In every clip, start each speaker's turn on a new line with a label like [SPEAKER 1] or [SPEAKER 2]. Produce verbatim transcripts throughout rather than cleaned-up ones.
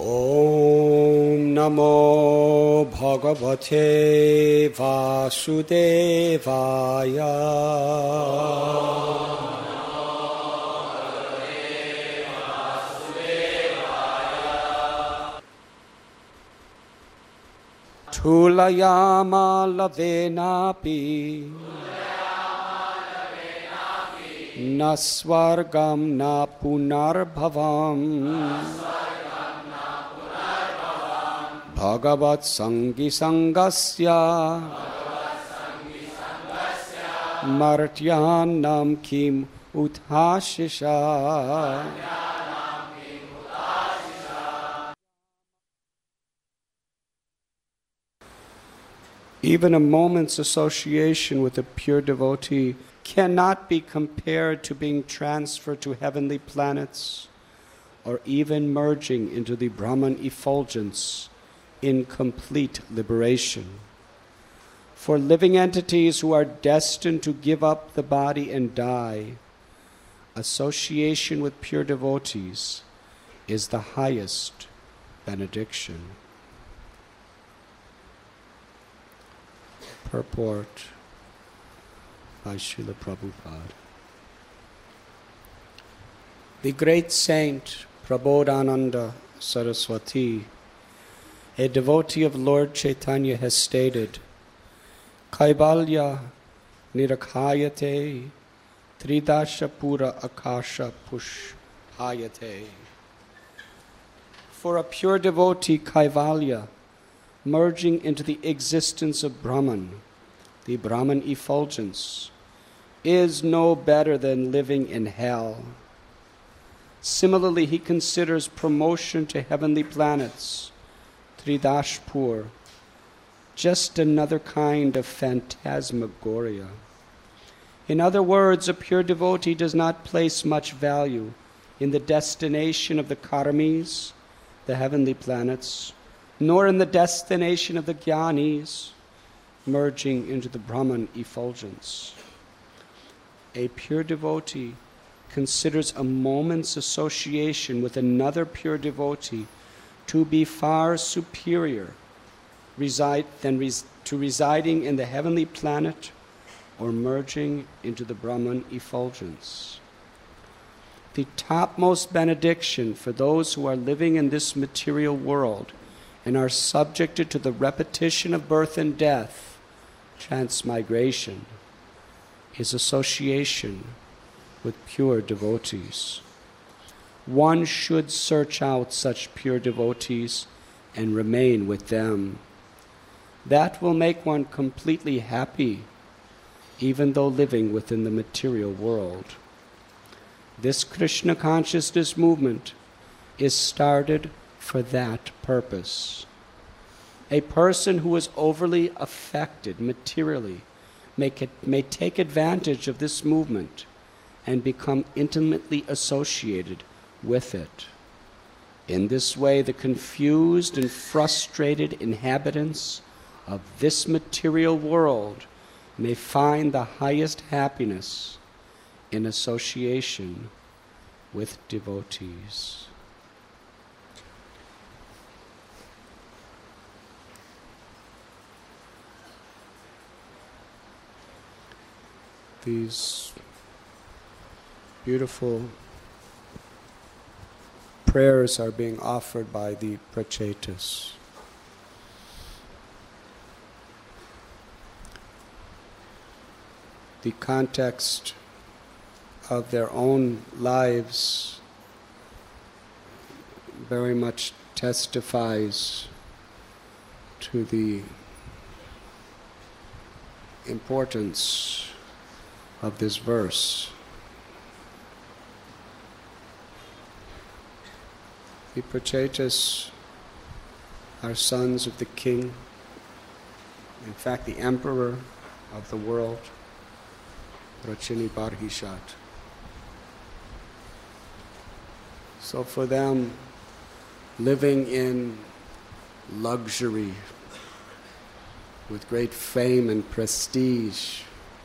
[SPEAKER 1] Om Namo Bhagavate Vasudevaya. Tulayama lavenapi Nasvargam na punarbhavam Bhagavat Sangi Sangasya Martyanam Kim Uthashisha. Even a moment's association with a pure devotee cannot be compared to being transferred to heavenly planets or even merging into the Brahman effulgence in complete liberation. For living entities who are destined to give up the body and die, association with pure devotees is the highest benediction. Purport by Srila Prabhupada. The great saint Prabodhananda Saraswati, a devotee of Lord Chaitanya, has stated, Kaivalya nirakhayate tridasha pura akasha pushayate. For a pure devotee, Kaivalya, merging into the existence of Brahman, the Brahman effulgence, is no better than living in hell. Similarly, he considers promotion to heavenly planets, Tridashpur, just another kind of phantasmagoria. In other words, a pure devotee does not place much value in the destination of the karmis, the heavenly planets, nor in the destination of the jnanis, merging into the Brahman effulgence. A pure devotee considers a moment's association with another pure devotee to be far superior reside, than res, to residing in the heavenly planet or merging into the Brahman effulgence. The topmost benediction for those who are living in this material world and are subjected to the repetition of birth and death, transmigration, is association with pure devotees. One should search out such pure devotees and remain with them. That will make one completely happy, even though living within the material world. This Krishna consciousness movement is started for that purpose. A person who is overly affected materially may, may take advantage of this movement and become intimately associated with it. In this way, the confused and frustrated inhabitants of this material world may find the highest happiness in association with devotees. These beautiful prayers are being offered by the Prachetas. The context of their own lives very much testifies to the importance of this verse. The Prachetas are sons of the king, in fact the emperor of the world, Rachini Barhishat. So for them, living in luxury, with great fame and prestige,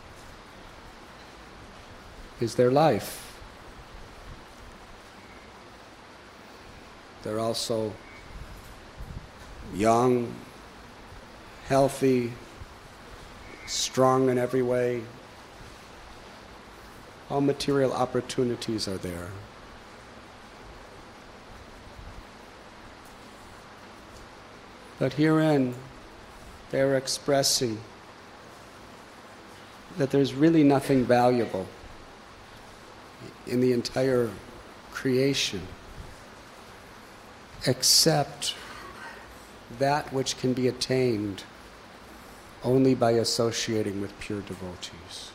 [SPEAKER 1] is their life. They're also young, healthy, strong in every way. All material opportunities are there. But herein, they're expressing that there's really nothing valuable in the entire creation except that which can be attained only by associating with pure devotees.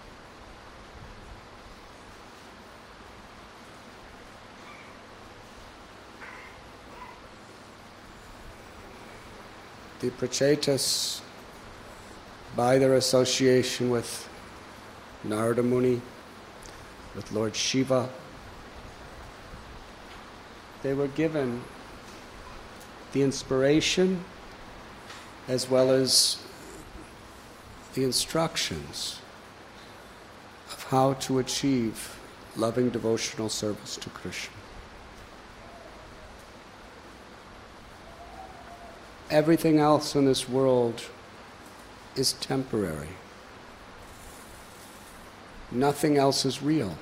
[SPEAKER 1] The Prachetas, by their association with Narada Muni, with Lord Shiva, they were given the inspiration as well as the instructions of how to achieve loving devotional service to Krishna. Everything else in this world is temporary. Nothing else is real.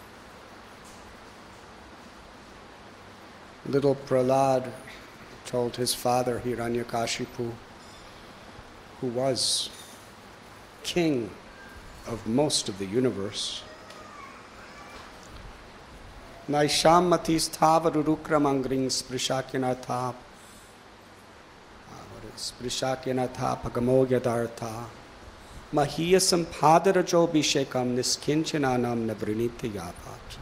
[SPEAKER 1] Little Prahlad told his father, Hiranyakashipu, who was king of most of the universe, Naisham matis thavarurukramangring sprishakyanatha sprishakyanatha pagamogyadhartha mahiyasam padarajo bhishekam niskinchananam navriniti yavat.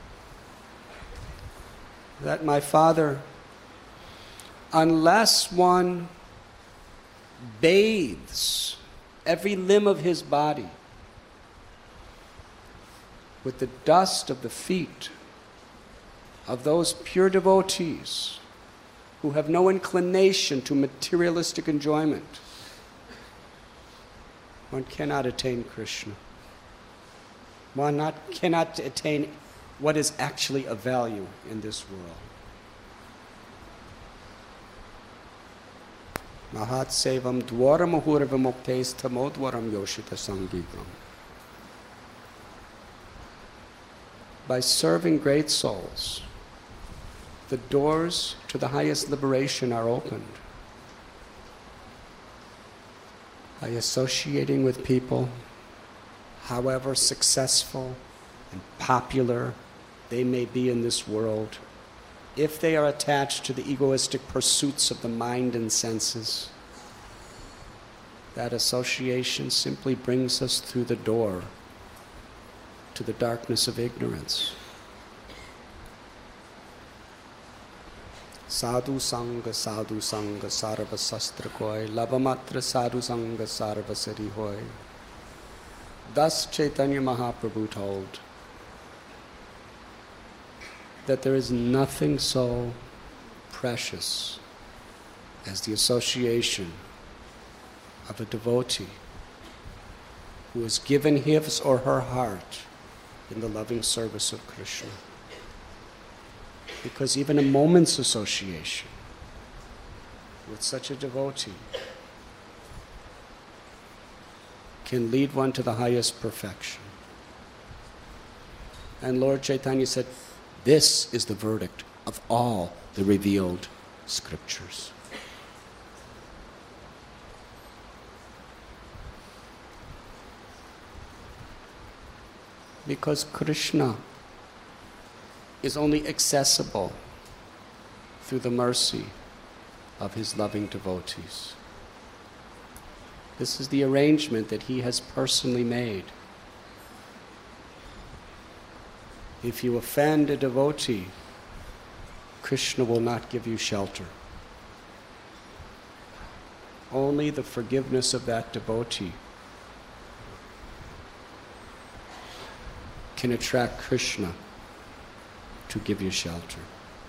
[SPEAKER 1] That my father, unless one bathes every limb of his body with the dust of the feet of those pure devotees who have no inclination to materialistic enjoyment, one cannot attain Krishna. One not, cannot attain what is actually of value in this world. Mahat sevam dwaram ahurvamuktes tamodwaram yoshita sangivam. By serving great souls, the doors to the highest liberation are opened. By associating with people, however successful and popular they may be in this world, if they are attached to the egoistic pursuits of the mind and senses, that association simply brings us through the door to the darkness of ignorance. Sadhu Sangha, Sadhu Sangha, Sarva Sastra Koi, Labamatra Sadhu Sangha, Sarva Sari Hoy. Thus Chaitanya Mahaprabhu told that there is nothing so precious as the association of a devotee who has given his or her heart in the loving service of Krishna. Because even a moment's association with such a devotee can lead one to the highest perfection. And Lord Chaitanya said, this is the verdict of all the revealed scriptures. Because Krishna is only accessible through the mercy of his loving devotees. This is the arrangement that he has personally made. If you offend a devotee, Krishna will not give you shelter. Only the forgiveness of that devotee can attract Krishna to give you shelter.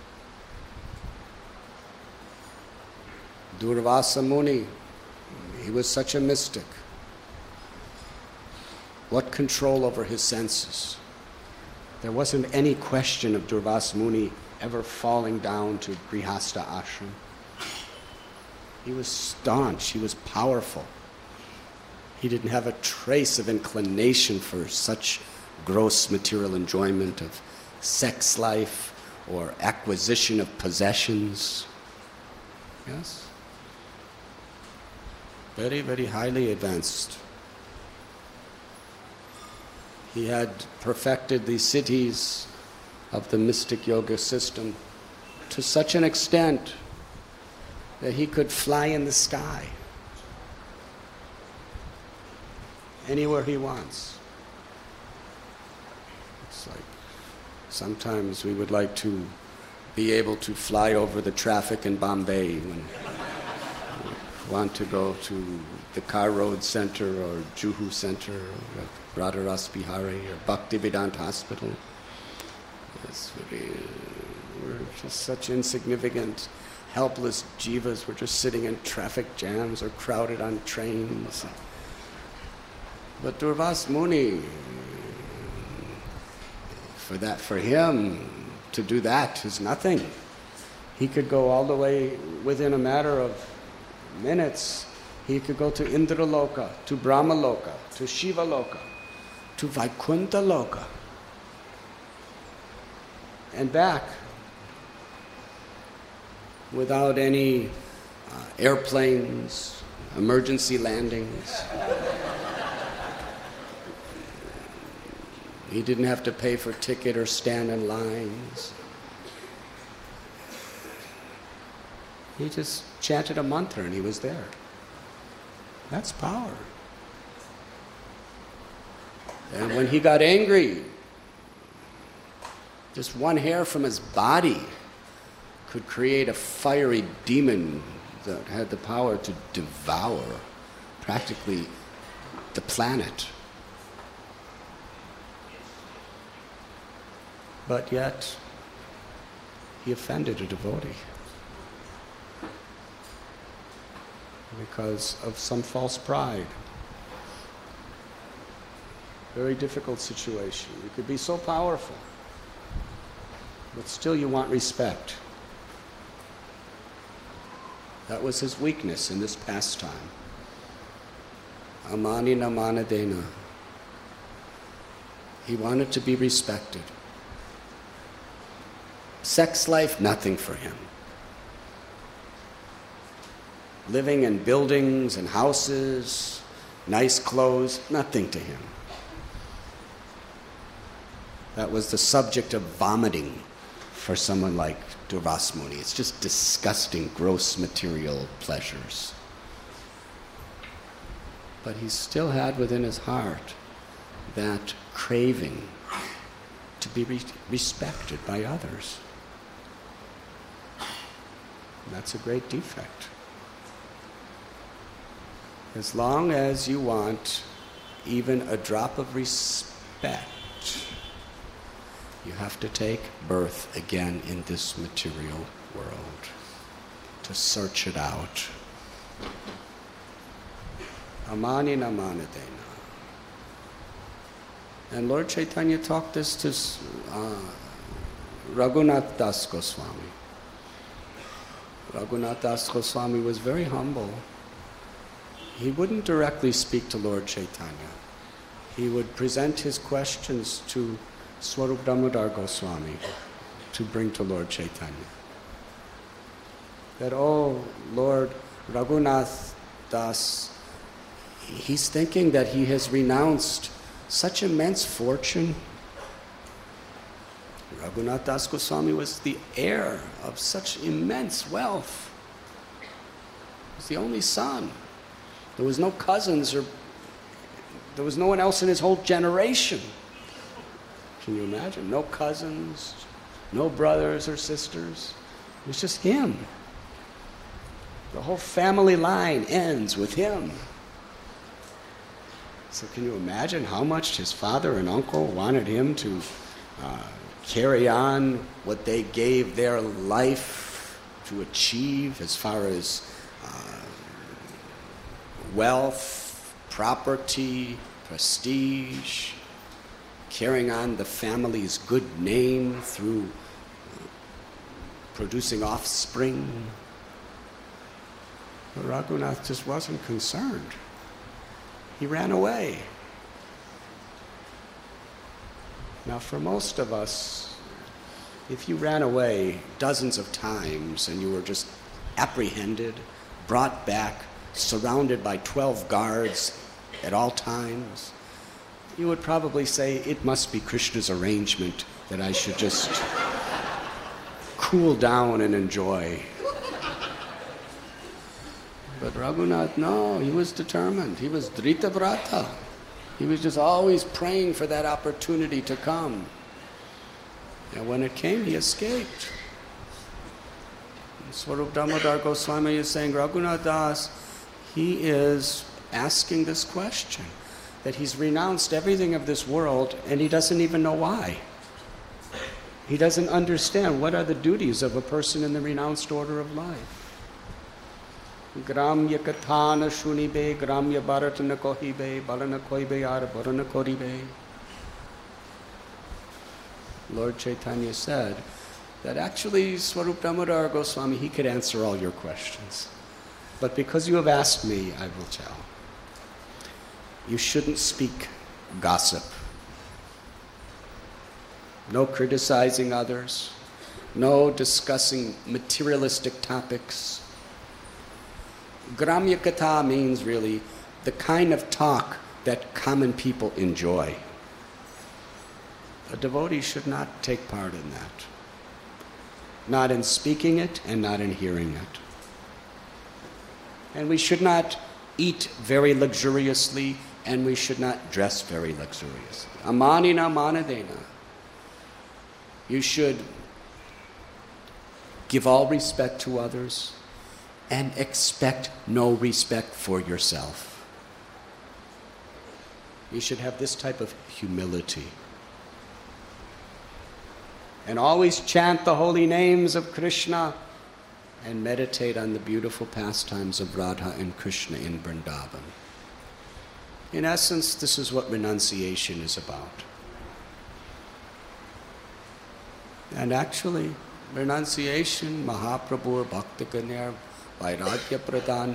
[SPEAKER 1] Durvasa Muni, he was such a mystic. What control over his senses? There wasn't any question of Durvasa Muni ever falling down to Grihastha ashram. He was staunch. He was powerful. He didn't have a trace of inclination for such gross material enjoyment of sex life or acquisition of possessions. Yes? Very, very highly advanced. He had perfected the siddhis of the mystic yoga system to such an extent that he could fly in the sky anywhere he wants. It's like sometimes we would like to be able to fly over the traffic in Bombay when we want to go to the Car Road Center or Juhu Center or Radharas Bihari or Bhaktivedanta Hospital. It's very, we're just such insignificant, helpless jivas. We're just sitting in traffic jams or crowded on trains. But Durvas Muni, for that, for him to do that is nothing. He could go all the way within a matter of minutes. He could go to Indraloka, to Brahmaloka, to Shivaloka, to Vaikuntha Loka, and back without any uh, airplanes, emergency landings. He didn't have to pay for ticket or stand in lines. He just chanted a mantra and he was there. That's power. And when he got angry, just one hair from his body could create a fiery demon that had the power to devour practically the planet. But yet, he offended a devotee because of some false pride. Very difficult situation. You could be so powerful, but still you want respect. That was his weakness in this pastime. Amani namanadena. He wanted to be respected. Sex life, nothing for him. Living in buildings and houses, nice clothes, nothing to him. That was the subject of vomiting for someone like Durvas Muni. It's just disgusting, gross material pleasures. But he still had within his heart that craving to be re- respected by others. And that's a great defect. As long as you want even a drop of respect, you have to take birth again in this material world to search it out. Amani namanadena. And Lord Chaitanya taught this to uh, Raghunath Das Goswami. Raghunath Das Goswami was very humble. He wouldn't directly speak to Lord Chaitanya. He would present his questions to Swarup Damodar Goswami to bring to Lord Chaitanya. That, oh, Lord Raghunath Das, he's thinking that he has renounced such immense fortune. Raghunath Das Goswami was the heir of such immense wealth. He was the only son. There was no cousins or there was no one else in his whole generation. Can you imagine? No cousins, no brothers or sisters. It was just him. The whole family line ends with him. So can you imagine how much his father and uncle wanted him to uh, carry on what they gave their life to achieve as far as uh, wealth, property, prestige, carrying on the family's good name through uh, producing offspring. But Raghunath just wasn't concerned. He ran away. Now, for most of us, if you ran away dozens of times and you were just apprehended, brought back, surrounded by twelve guards at all times, you would probably say, it must be Krishna's arrangement that I should just cool down and enjoy. But Raghunath, no, he was determined. He was Dritavrata. He was just always praying for that opportunity to come. And when it came, he escaped. Swarup Damodar Goswami is saying, Raghunath Das, he is asking this question, that he's renounced everything of this world and he doesn't even know why. He doesn't understand what are the duties of a person in the renounced order of life. Gramya kathana shunibe, gramya bharatana kohibe, balana kohibe ar bharana koribe. Lord Chaitanya said that actually Swarup Damodar Goswami, he could answer all your questions. But because you have asked me, I will tell. You shouldn't speak gossip. No criticizing others. No discussing materialistic topics. Gramya Katha means really the kind of talk that common people enjoy. A devotee should not take part in that. Not in speaking it and not in hearing it. And we should not eat very luxuriously and we should not dress very luxuriously. Amanina manadena. You should give all respect to others and expect no respect for yourself. You should have this type of humility. And always chant the holy names of Krishna and meditate on the beautiful pastimes of Radha and Krishna in Vrindavan. In essence, this is what renunciation is about. And actually, renunciation, Mahaprabhu, Bhakta Kanyar, Vairagya Pradhan,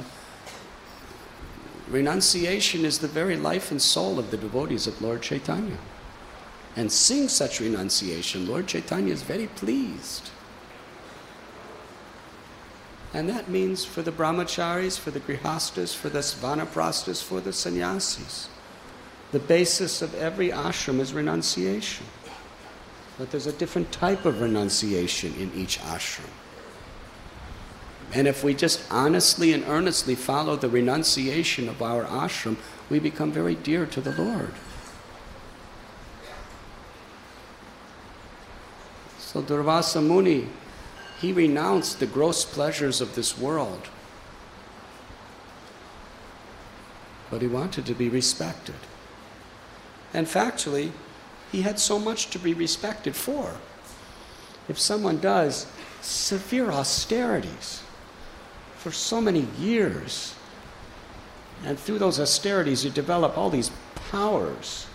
[SPEAKER 1] renunciation is the very life and soul of the devotees of Lord Chaitanya. And seeing such renunciation, Lord Chaitanya is very pleased. And that means for the brahmacharis, for the grihastas, for the vanaprasthas, for the sannyasis. The basis of every ashram is renunciation. But there's a different type of renunciation in each ashram. And if we just honestly and earnestly follow the renunciation of our ashram, we become very dear to the Lord. So Durvasa Muni, he renounced the gross pleasures of this world. But he wanted to be respected. And factually, he had so much to be respected for. If someone does severe austerities for so many years, and through those austerities you develop all these powers,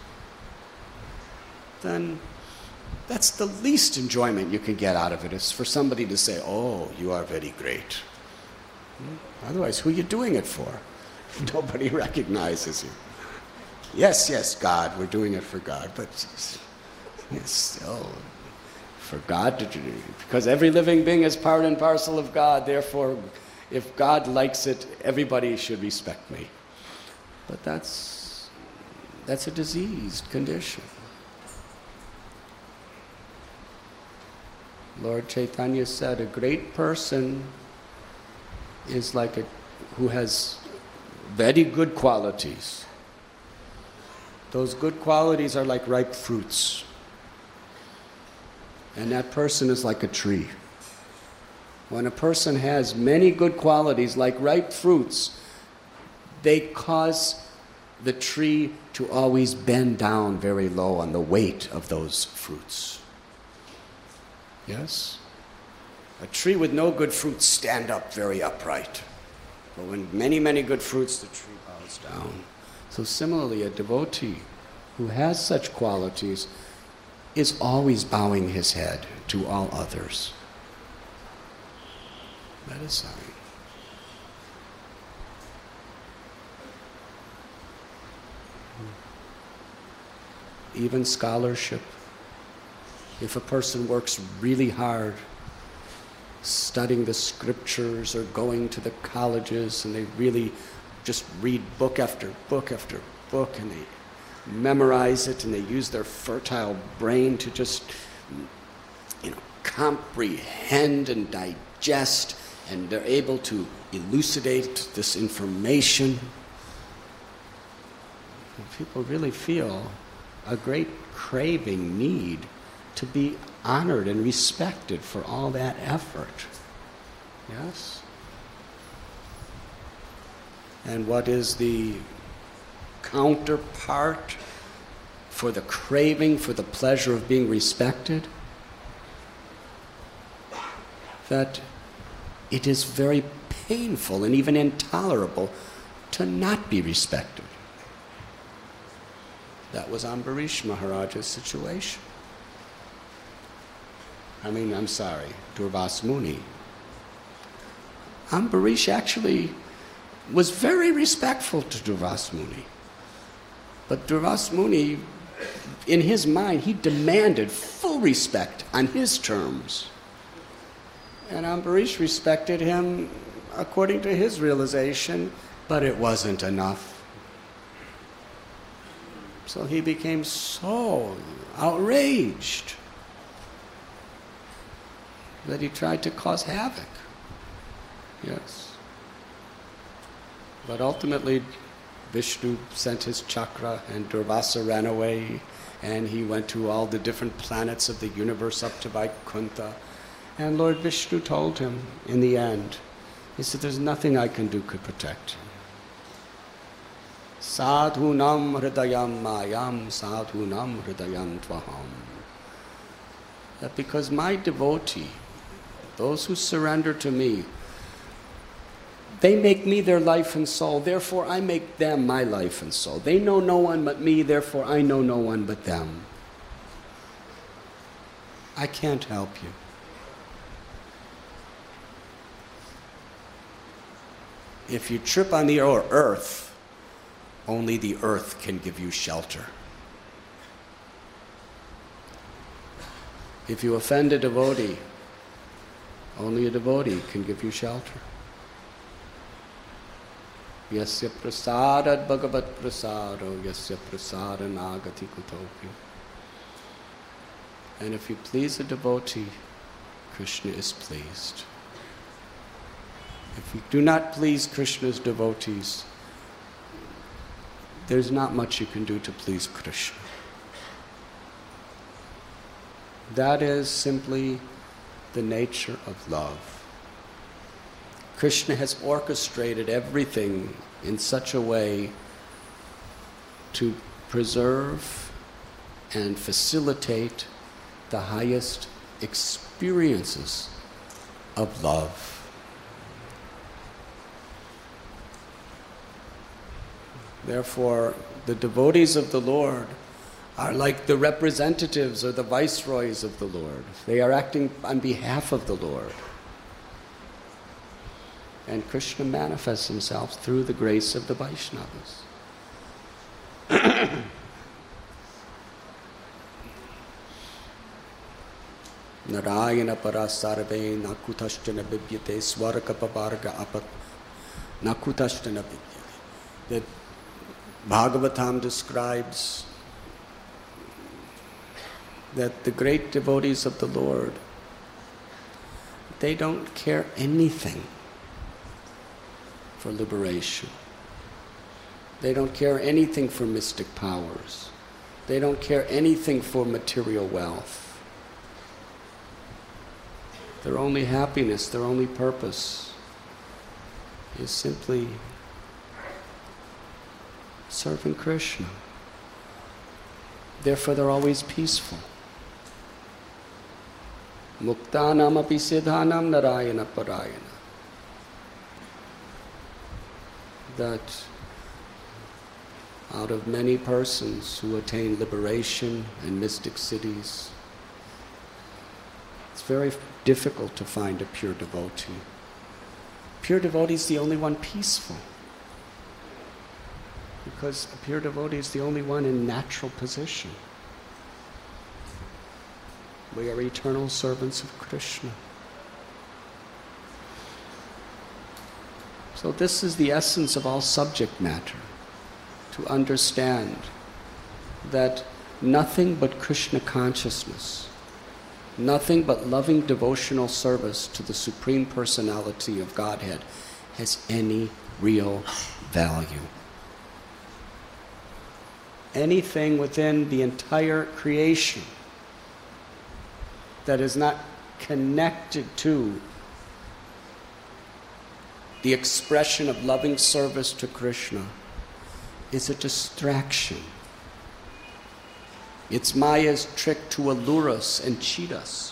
[SPEAKER 1] then that's the least enjoyment you can get out of it, is for somebody to say, oh, you are very great. Otherwise, who are you doing it for? Nobody recognizes you. Yes, yes, God, we're doing it for God, but it's still for God to do, because every living being is part and parcel of God, therefore, if God likes it, everybody should respect me. But that's, that's a diseased condition. Lord Chaitanya said a great person is like a, who has very good qualities. Those good qualities are like ripe fruits. And that person is like a tree. When a person has many good qualities like ripe fruits, they cause the tree to always bend down very low on the weight of those fruits. Yes? A tree with no good fruits stand up very upright. But when many, many good fruits, the tree bows down. So similarly, a devotee who has such qualities is always bowing his head to all others. That is sign. Even scholarship. If a person works really hard, studying the scriptures or going to the colleges, and they really just read book after book after book, and they memorize it, and they use their fertile brain to just, you know, comprehend and digest, and they're able to elucidate this information. People really feel a great craving, need to be honored and respected for all that effort. Yes? And what is the counterpart for the craving, for the pleasure of being respected? That it is very painful and even intolerable to not be respected. That was Ambarish Maharaj's situation. I mean, I'm sorry, Durvas Muni. Ambarish actually was very respectful to Durvas Muni. But Durvas Muni, in his mind, he demanded full respect on his terms. And Ambarish respected him according to his realization, but it wasn't enough. So he became so outraged that he tried to cause havoc. Yes. But ultimately, Vishnu sent his chakra, and Durvasa ran away, and he went to all the different planets of the universe up to Vaikuntha. And Lord Vishnu told him in the end, he said, there's nothing I can do could protect you. Sadhunam hridayam mayam, sadhunam hridayam tvaham. That because my devotee, those who surrender to me, they make me their life and soul, therefore I make them my life and soul. They know no one but me, therefore I know no one but them. I can't help you. If you trip on the earth, only the earth can give you shelter. If you offend a devotee, only a devotee can give you shelter. Yasya prasadad bhagavat prasado, yasya prasada nagati kutopi. And if you please a devotee, Krishna is pleased. If you do not please Krishna's devotees, there's not much you can do to please Krishna. That is simply the nature of love. Krishna has orchestrated everything in such a way to preserve and facilitate the highest experiences of love. Therefore, the devotees of the Lord are like the representatives or the viceroys of the Lord. They are acting on behalf of the Lord. And Krishna manifests himself through the grace of the Vaishnavas. Narayana parasarve nakutashthana bibyate swarga pavarga apat nakutashthana bibyate. The Bhagavatam describes that the great devotees of the Lord, they don't care anything for liberation. They don't care anything for mystic powers. They don't care anything for material wealth. Their only happiness, their only purpose is simply serving Krishna. Therefore, they're always peaceful. Muktanam api siddhanam narayana parayana. That out of many persons who attain liberation in mystic cities, it's very difficult to find a pure devotee. Pure devotee is the only one peaceful. because a pure devotee is the only one in natural position. We are eternal servants of Krishna. So this is the essence of all subject matter, to understand that nothing but Krishna consciousness, nothing but loving devotional service to the Supreme Personality of Godhead has any real value. Anything within the entire creation that is not connected to the expression of loving service to Krishna is a distraction. It's Maya's trick to allure us and cheat us.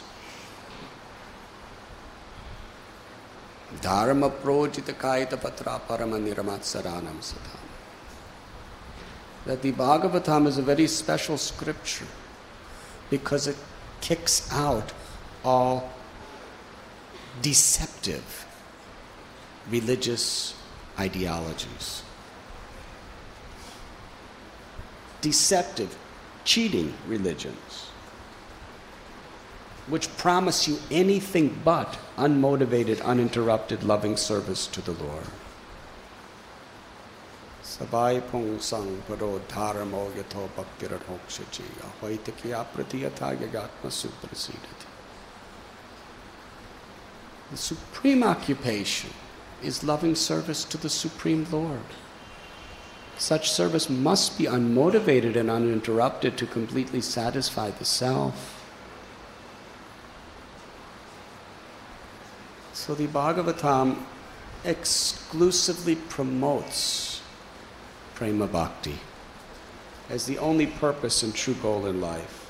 [SPEAKER 1] Dharma projita kaita patra parama niramatsaranam sadham. That the Bhagavatam is a very special scripture because it kicks out all deceptive religious ideologies. Deceptive, cheating religions, which promise you anything but unmotivated, uninterrupted, loving service to the Lord. Sabai pong sang paro dharmo yato bhaktiradhokshaji ahoitaki apratiyata yagatma suprasidati. The supreme occupation is loving service to the Supreme Lord. Such service must be unmotivated and uninterrupted to completely satisfy the self. So the Bhagavatam exclusively promotes prema bhakti as the only purpose and true goal in life.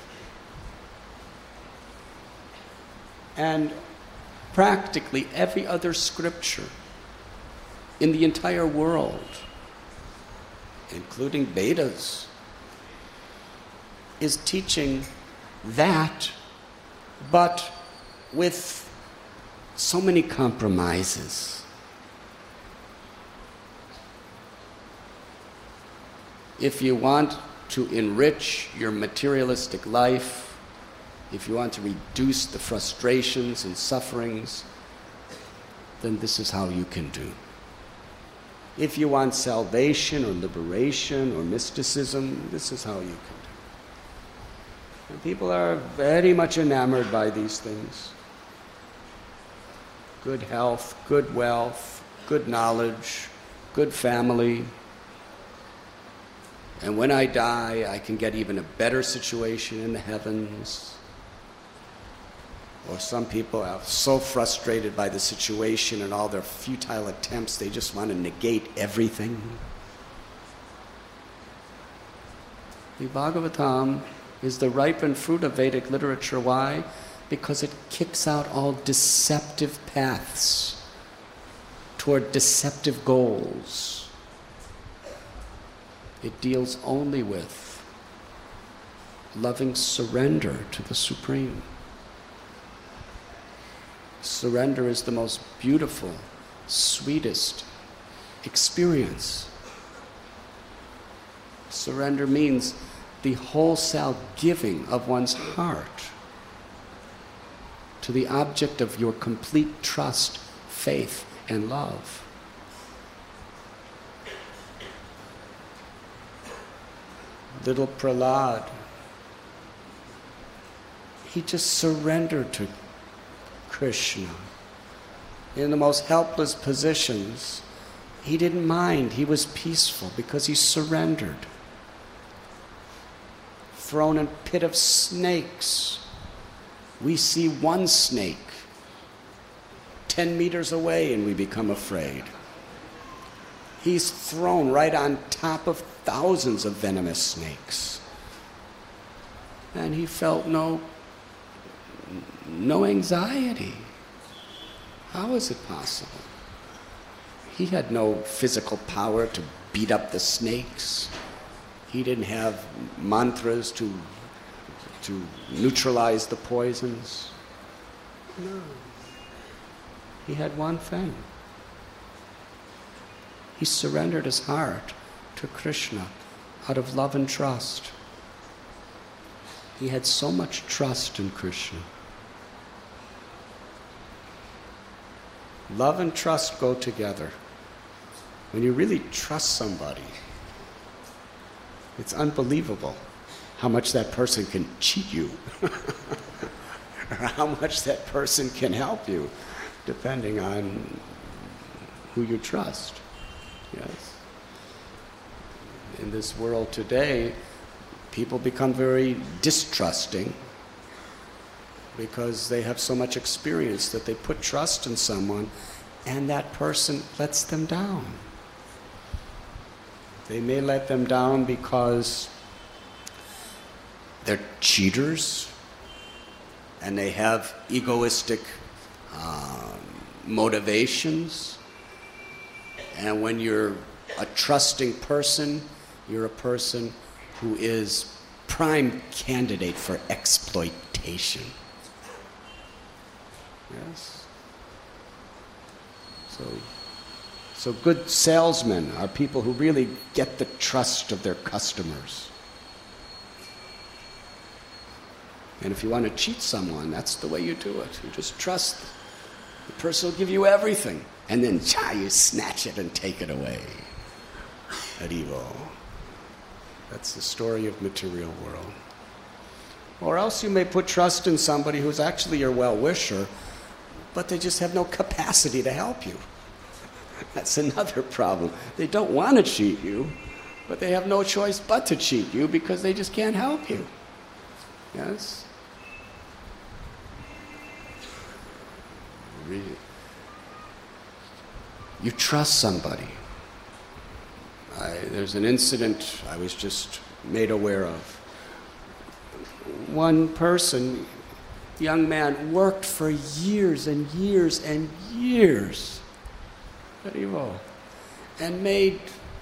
[SPEAKER 1] And practically every other scripture in the entire world, including Vedas, is teaching that, but with so many compromises. If you want to enrich your materialistic life, if you want to reduce the frustrations and sufferings, then this is how you can do. If you want salvation or liberation or mysticism, this is how you can do. And people are very much enamored by these things. Good health, good wealth, good knowledge, good family. And when I die, I can get even a better situation in the heavens. Or some people are so frustrated by the situation and all their futile attempts, they just want to negate everything. The Bhagavatam is the ripened fruit of Vedic literature. Why? Because it kicks out all deceptive paths toward deceptive goals. It deals only with loving surrender to the Supreme. Surrender is the most beautiful, sweetest experience. Surrender means the wholesale giving of one's heart to the object of your complete trust, faith, and love. Little Prahlad, he just surrendered to Krishna. In the most helpless positions, he didn't mind. He was peaceful because he surrendered. Thrown in a pit of snakes, we see one snake ten meters away and we become afraid. He's thrown right on top of thousands of venomous snakes. And he felt no No anxiety. How is it possible? He had no physical power to beat up the snakes. He didn't have mantras to, to neutralize the poisons. No. He had one thing. He surrendered his heart to Krishna out of love and trust. He had so much trust in Krishna. Love and trust go together. When you really trust somebody, it's unbelievable how much that person can cheat you, or how much that person can help you, depending on who you trust. Yes. In this world today, people become very distrusting because they have so much experience that they put trust in someone and that person lets them down. They may let them down because they're cheaters and they have egoistic um, motivations. And when you're a trusting person, you're a person who is prime candidate for exploitation. Yes? So, so good salesmen are people who really get the trust of their customers. And if you want to cheat someone, that's the way you do it. You just trust the person will give you everything. And then, cha, you snatch it and take it away. Haribo. That's the story of material world. Or else you may put trust in somebody who's actually your well-wisher, but they just have no capacity to help you. That's another problem. They don't want to cheat you, but they have no choice but to cheat you because they just can't help you. Yes? Really. You trust somebody. I, there's an incident I was just made aware of. One person, young man, worked for years and years and years, and made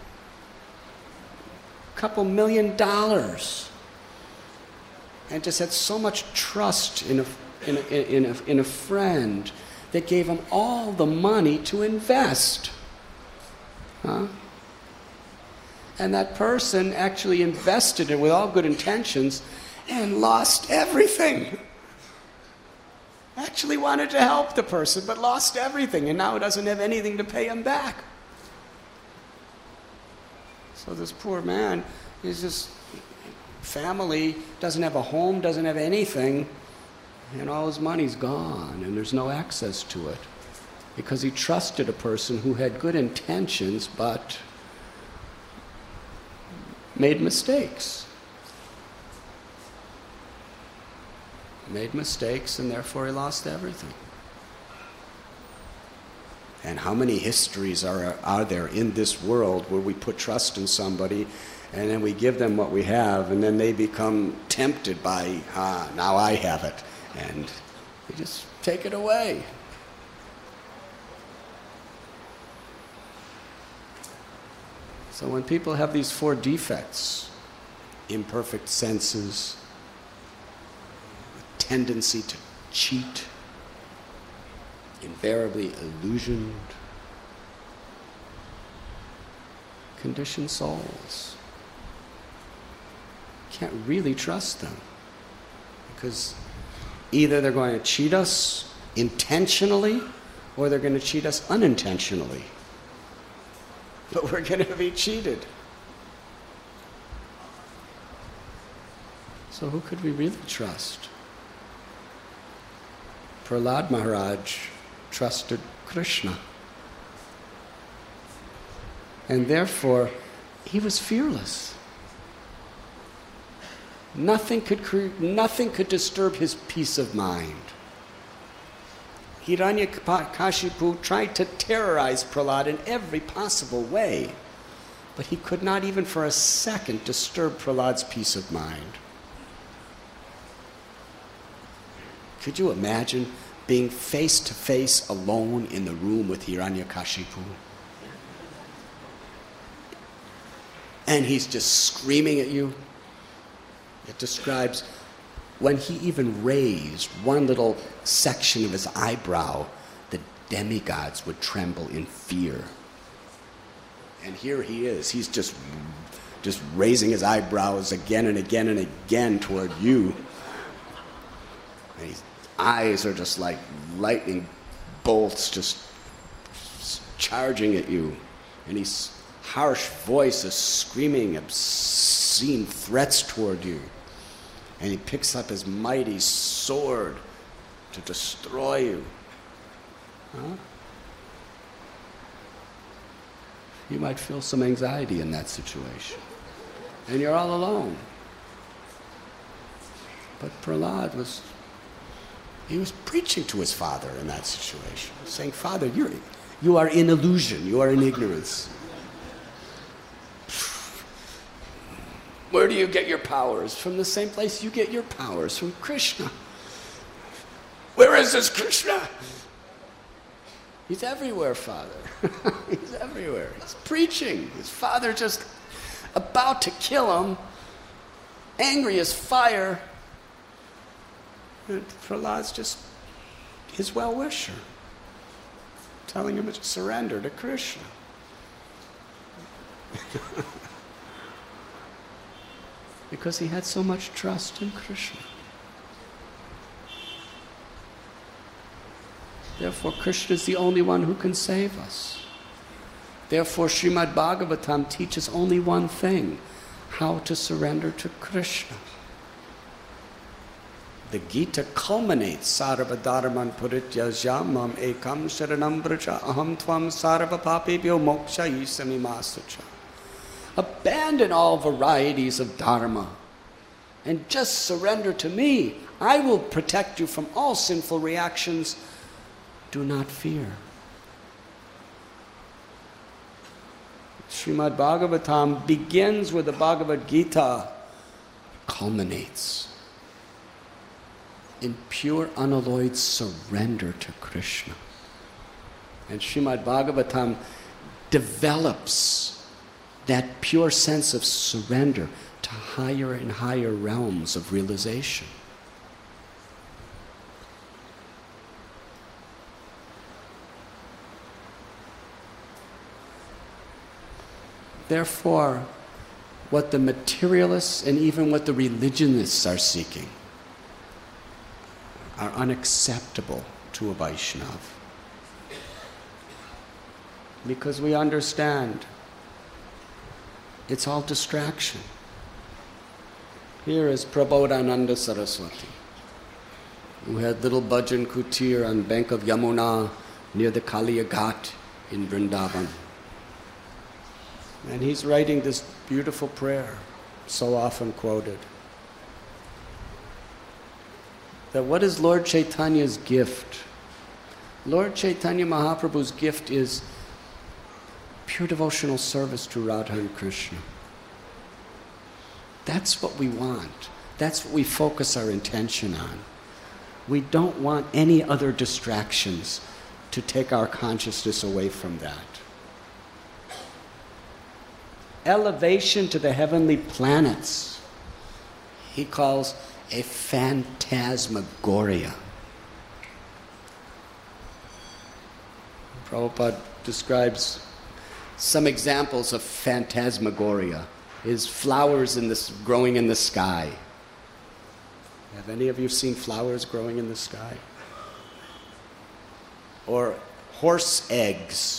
[SPEAKER 1] a couple million dollars, and just had so much trust in a, in a, in a, in a friend that gave him all the money to invest. Huh? And that person actually invested it with all good intentions and lost everything. Actually wanted to help the person, but lost everything, and now doesn't have anything to pay him back. So this poor man, his just family doesn't have a home, doesn't have anything, and all his money's gone, and there's no access to it. Because he trusted a person who had good intentions, but made mistakes. Made mistakes, and therefore he lost everything. And how many histories are, are there in this world where we put trust in somebody, and then we give them what we have, and then they become tempted by, ah, now I have it, and they just take it away. So when people have these four defects, imperfect senses, tendency to cheat, invariably illusioned, conditioned souls, can't really trust them, because either they're going to cheat us intentionally or they're going to cheat us unintentionally. But we're going to be cheated. So who could we really trust? Prahlad Maharaj trusted Krishna. And therefore, he was fearless. Nothing could cre- nothing could disturb his peace of mind. Hiranyakashipu tried to terrorize Prahlad in every possible way, but he could not even for a second disturb Prahlad's peace of mind. Could you imagine being face to face alone in the room with Hiranyakashipu? And he's just screaming at you. It describes when he even raised one little section of his eyebrow, the demigods would tremble in fear. And here he is. He's just, just raising his eyebrows again and again and again toward you. And his eyes are just like lightning bolts just charging at you. And his harsh voice is screaming obscene threats toward you. And he picks up his mighty sword to destroy you. Huh? You might feel some anxiety in that situation. And you're all alone. But Prahlad was, he was preaching to his father in that situation, saying, Father, you're, you are in illusion, you are in ignorance. Where do you get your powers? From the same place you get your powers, from Krishna. Where is this Krishna? He's everywhere, Father. He's everywhere. He's preaching. His father just about to kill him, angry as fire. And Prahlad's just his well-wisher, telling him to surrender to Krishna. Because he had so much trust in Krishna. Therefore, Krishna is the only one who can save us. Therefore, Srimad Bhagavatam teaches only one thing: how to surrender to Krishna. The Gita culminates, Sarva dharman parityajya mam ekam sharanam vraja aham tvam sarva papebhyo mokshayisami masacha. Abandon all varieties of dharma and just surrender to me. I will protect you from all sinful reactions. Do not fear. Srimad Bhagavatam begins with the Bhagavad Gita, culminates in pure unalloyed surrender to Krishna. And Srimad Bhagavatam develops that pure sense of surrender to higher and higher realms of realization. Therefore, what the materialists and even what the religionists are seeking are unacceptable to a Vaishnava. Because we understand it's all distraction. Here is Prabodhananda Saraswati, who had little bhajan kutir on bank of Yamuna near the Kaliya Ghat in Vrindavan. And he's writing this beautiful prayer, so often quoted. That what is Lord Chaitanya's gift? Lord Chaitanya Mahaprabhu's gift is pure devotional service to Radha and Krishna. That's what we want. That's what we focus our intention on. We don't want any other distractions to take our consciousness away from that. Elevation to the heavenly planets, he calls a phantasmagoria. Prabhupada describes some examples of phantasmagoria, is flowers in this growing in the sky. Have any of you seen flowers growing in the sky? Or horse eggs.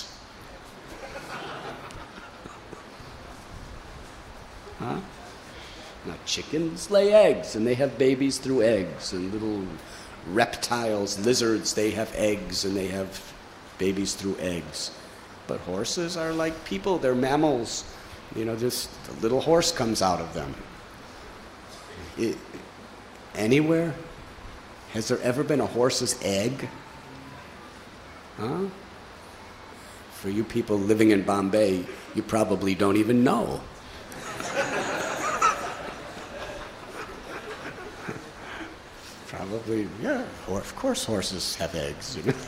[SPEAKER 1] Huh? Now, chickens lay eggs, and they have babies through eggs, and little reptiles, lizards, they have eggs, and they have babies through eggs. But horses are like people, they're mammals. You know, just a little horse comes out of them. It, anywhere? Has there ever been a horse's egg? Huh? For you people living in Bombay, you probably don't even know. Probably, yeah, or of course horses have eggs. You know?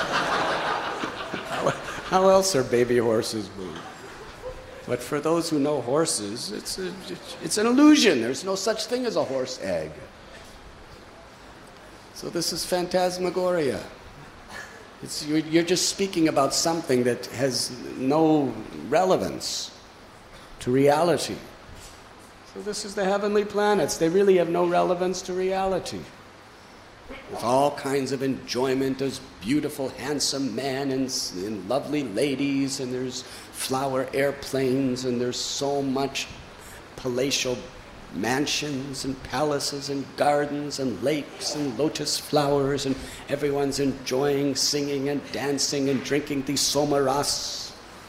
[SPEAKER 1] how, how else are baby horses born? But for those who know horses, it's, a, it's an illusion. There's no such thing as a horse egg. So this is phantasmagoria. It's, you're, you're just speaking about something that has no relevance to reality. So this is the heavenly planets. They really have no relevance to reality. There's all kinds of enjoyment. There's beautiful, handsome men and, and lovely ladies, and there's flower airplanes, and there's so much palatial mansions and palaces and gardens and lakes and lotus flowers, and everyone's enjoying singing and dancing and drinking the somaras.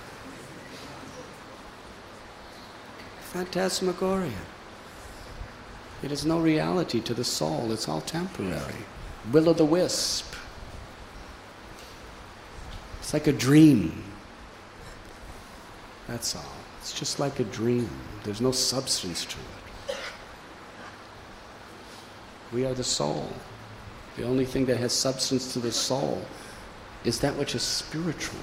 [SPEAKER 1] Phantasmagoria. It is no reality to the soul. It's all temporary. Will-o'-the-wisp. It's like a dream. That's all. It's just like a dream. There's no substance to it. We are the soul. The only thing that has substance to the soul is that which is spiritual.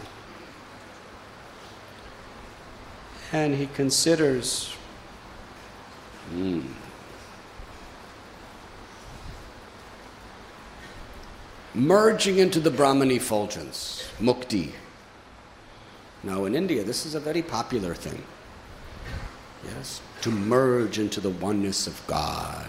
[SPEAKER 1] And he considers mm, merging into the Brahman effulgence, mukti. Now in India, this is a very popular thing. Yes, to merge into the oneness of God.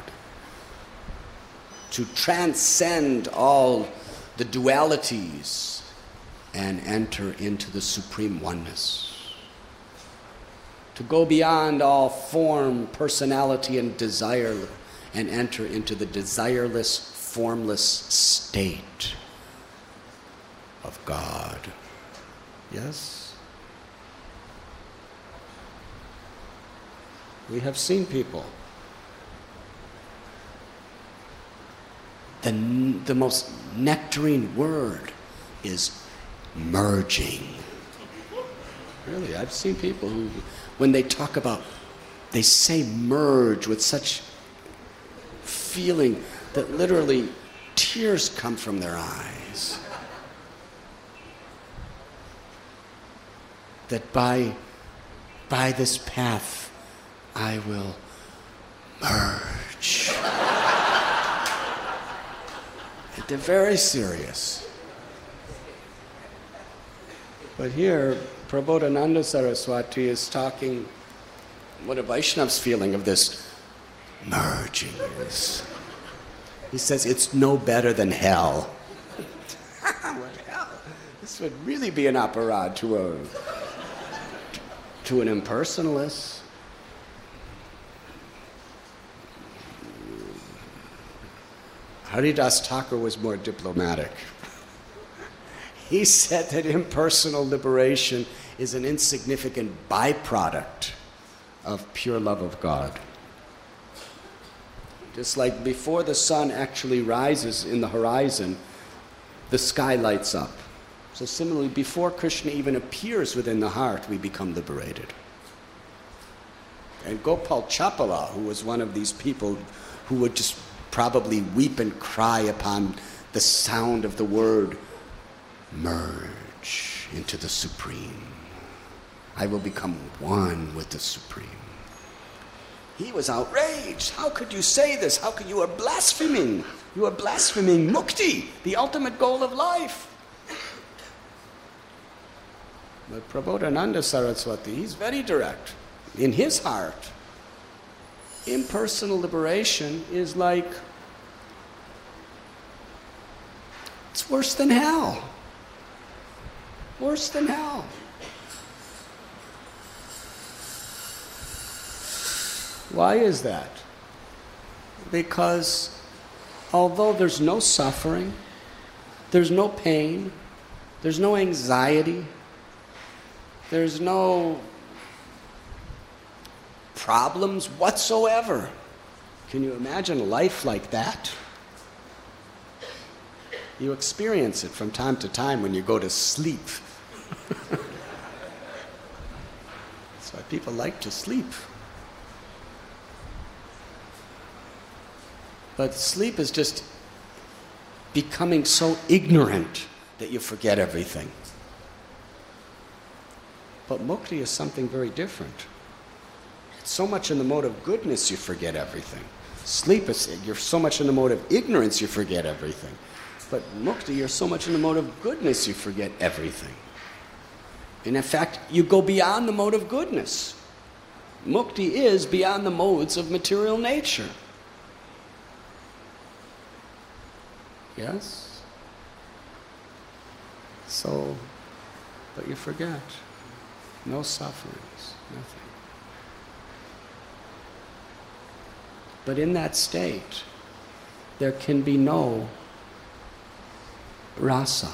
[SPEAKER 1] To transcend all the dualities and enter into the supreme oneness. To go beyond all form, personality, and desire and enter into the desireless, formless state of God. Yes? We have seen people. The, the most nectarine word is merging. Really, I've seen people who, when they talk about, they say merge with such feeling that literally tears come from their eyes. That by, by this path, I will merge. They're very serious. But here, Prabodhananda Saraswati is talking what a Vaishnava's feeling of this merging is. He says it's no better than hell. What hell? This would really be an aparad to a to an impersonalist. Haridas Thakur was more diplomatic. He said that impersonal liberation is an insignificant byproduct of pure love of God. Just like before the sun actually rises in the horizon, the sky lights up. So similarly, before Krishna even appears within the heart, we become liberated. And Gopal Chapala, who was one of these people who would just probably weep and cry upon the sound of the word merge into the Supreme. I will become one with the Supreme. He was outraged. How could you say this? How could you are blaspheming? You are blaspheming mukti, the ultimate goal of life. But Prabodhananda Saraswati, he's very direct. In his heart, impersonal liberation is like, it's worse than hell. Worse than hell. Why is that? Because although there's no suffering, there's no pain, there's no anxiety, there's no problems whatsoever. Can you imagine a life like that? You experience it from time to time when you go to sleep. That's why people like to sleep. But sleep is just becoming so ignorant that you forget everything. But mukti is something very different. It's so much in the mode of goodness you forget everything. Sleep is, you're so much in the mode of ignorance you forget everything. But mukti, you're so much in the mode of goodness, you forget everything. And in fact, you go beyond the mode of goodness. Mukti is beyond the modes of material nature. Yes? So, but you forget. No sufferings, nothing. But in that state, there can be no rasa.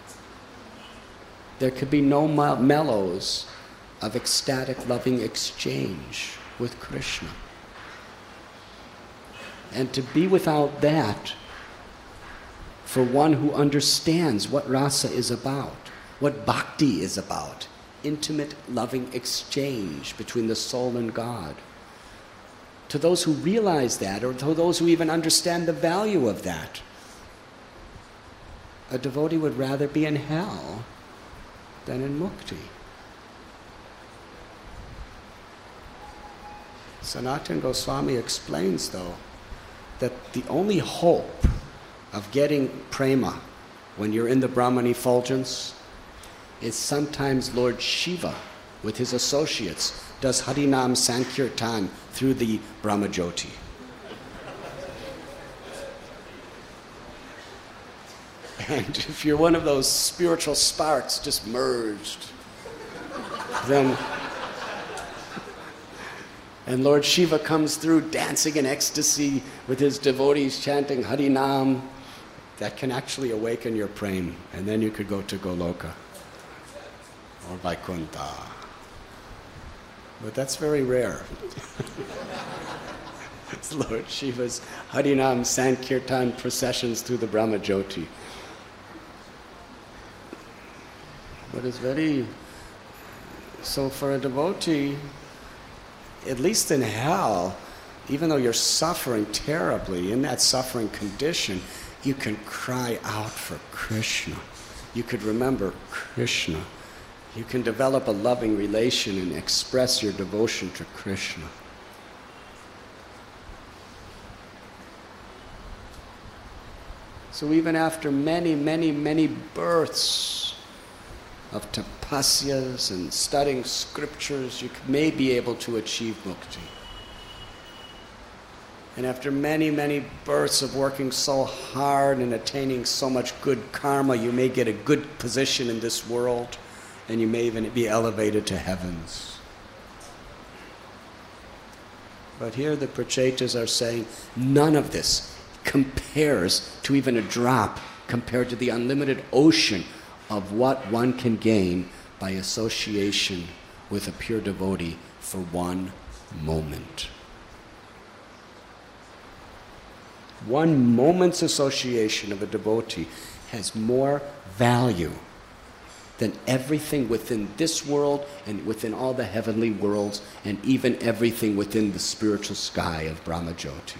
[SPEAKER 1] There could be no mellows of ecstatic, loving exchange with Krishna. And to be without that, for one who understands what rasa is about, what bhakti is about, intimate, loving exchange between the soul and God. To those who realize that, or to those who even understand the value of that, a devotee would rather be in hell than in mukti. Sanatana Goswami explains, though, that the only hope of getting prema when you're in the Brahman effulgence is sometimes Lord Shiva, with his associates, does Harinam Sankirtan through the Brahmajyoti. And if you're one of those spiritual sparks just merged, then, and Lord Shiva comes through dancing in ecstasy with his devotees chanting Harinam, that can actually awaken your prema, and then you could go to Goloka or Vaikuntha. But that's very rare. It's Lord Shiva's Harinam Sankirtan processions through the Brahmajyoti. But it's very, so for a devotee, at least in hell, even though you're suffering terribly, in that suffering condition, you can cry out for Krishna. You could remember Krishna. You can develop a loving relation and express your devotion to Krishna. So even after many, many, many births of tapasyas and studying scriptures, you may be able to achieve mukti. And after many, many births of working so hard and attaining so much good karma, you may get a good position in this world, and you may even be elevated to heavens. But here the Prachetas are saying, none of this compares to even a drop compared to the unlimited ocean of what one can gain by association with a pure devotee for one moment. One moment's association of a devotee has more value than everything within this world and within all the heavenly worlds and even everything within the spiritual sky of Brahmajyoti.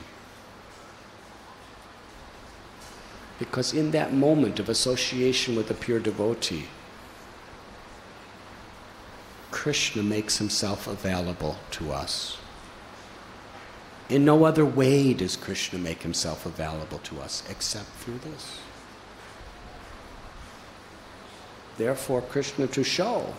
[SPEAKER 1] Because in that moment of association with a pure devotee, Krishna makes himself available to us. In no other way does Krishna make himself available to us except through this. Therefore, Krishna, to show,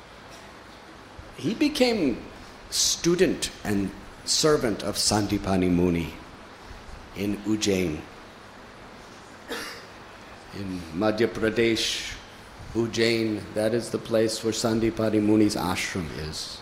[SPEAKER 1] he became student and servant of Sandipani Muni in Ujjain. In Madhya Pradesh, Ujjain, that is the place where Sandipani Muni's ashram is.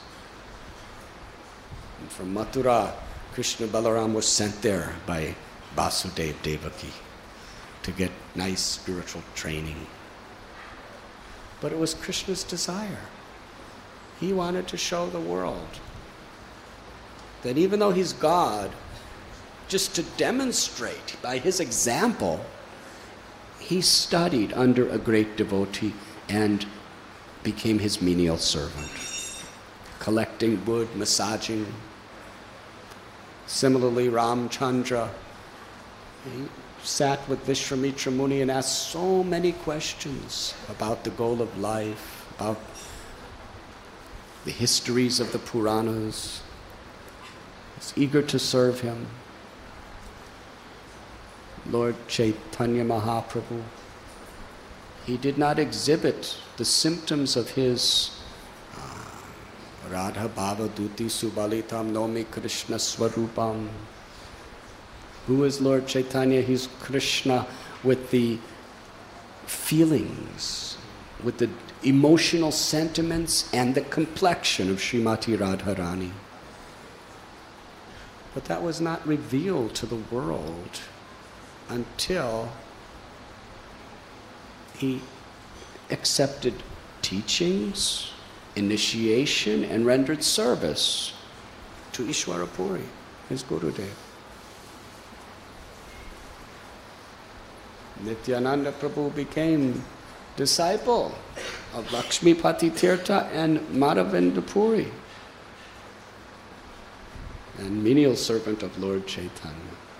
[SPEAKER 1] And from Mathura, Krishna Balaram was sent there by Vasudev Devaki to get nice spiritual training. But it was Krishna's desire. He wanted to show the world that even though he's God, just to demonstrate by his example, he studied under a great devotee and became his menial servant, collecting wood, massaging. Similarly, Ramchandra, he sat with Vishwamitra Muni and asked so many questions about the goal of life, about the histories of the Puranas. He was eager to serve him. Lord Chaitanya Mahaprabhu, he did not exhibit the symptoms of his uh, Radha Bhava Duti Subalitam Nomi Krishna Swarupam. Who is Lord Chaitanya? He's Krishna with the feelings, with the emotional sentiments and the complexion of Srimati Radharani. But that was not revealed to the world until he accepted teachings, initiation, and rendered service to Ishwara Puri, his Gurudev. Nityananda Prabhu became disciple of Lakshmipati Tirtha and Madhavendra Puri, and menial servant of Lord Chaitanya.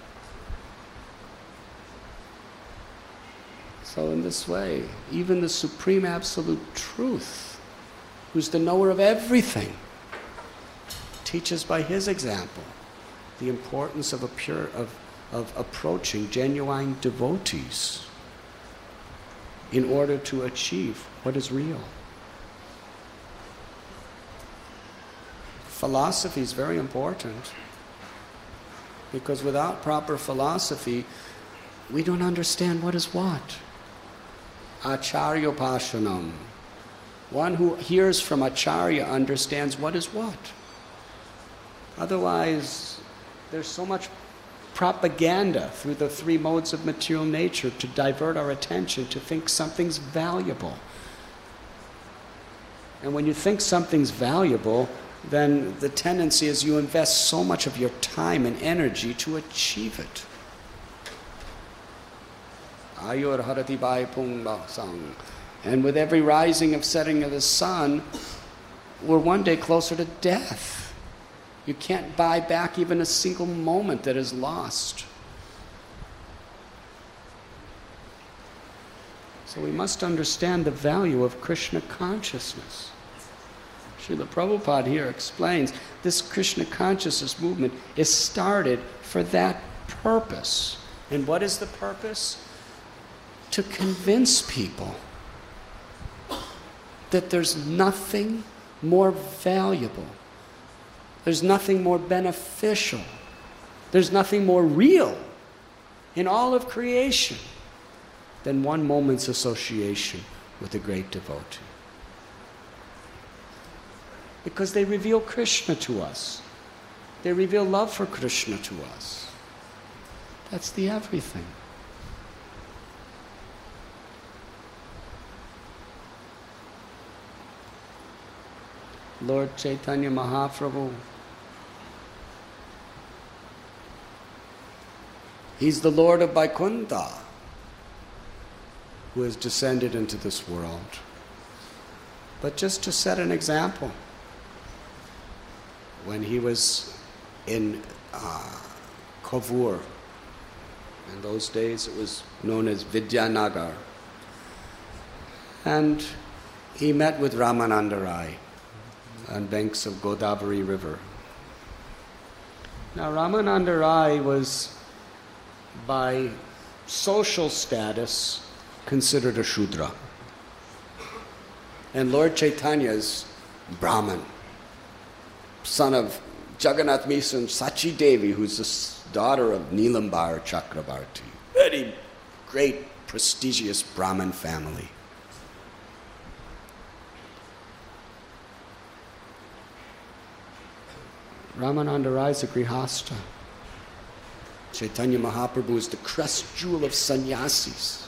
[SPEAKER 1] So in this way, even the Supreme Absolute Truth, who's the knower of everything, teaches by his example the importance of a pure of, of approaching genuine devotees in order to achieve what is real. Philosophy is very important, because without proper philosophy, we don't understand what is what. Acharya Pashanam. One who hears from Acharya understands what is what. Otherwise, there's so much propaganda through the three modes of material nature to divert our attention to think something's valuable. And when you think something's valuable, then the tendency is you invest so much of your time and energy to achieve it. Ayur harati bai pung sang. And with every rising of setting of the sun, we're one day closer to death. You can't buy back even a single moment that is lost. So we must understand the value of Krishna consciousness. Srila Prabhupada here explains this Krishna consciousness movement is started for that purpose. And what is the purpose? To convince people that there's nothing more valuable, there's nothing more beneficial, there's nothing more real in all of creation than one moment's association with a great devotee. Because they reveal Krishna to us. They reveal love for Krishna to us. That's the everything. Lord Chaitanya Mahaprabhu, he's the Lord of Vaikuntha, who has descended into this world. But just to set an example, when he was in uh, Kovur, in those days it was known as Vidyanagar, and he met with Ramananda Rai on banks of Godavari River. Now Ramananda Rai was, by social status, considered a Shudra. And Lord Chaitanya is Brahman, son of Jagannath Mishra and Sachi Devi, who's the daughter of Nilambar Chakravarti. Very great, prestigious Brahman family. Ramananda Rai is a Grihastha. Chaitanya Mahaprabhu is the crest jewel of sannyasis.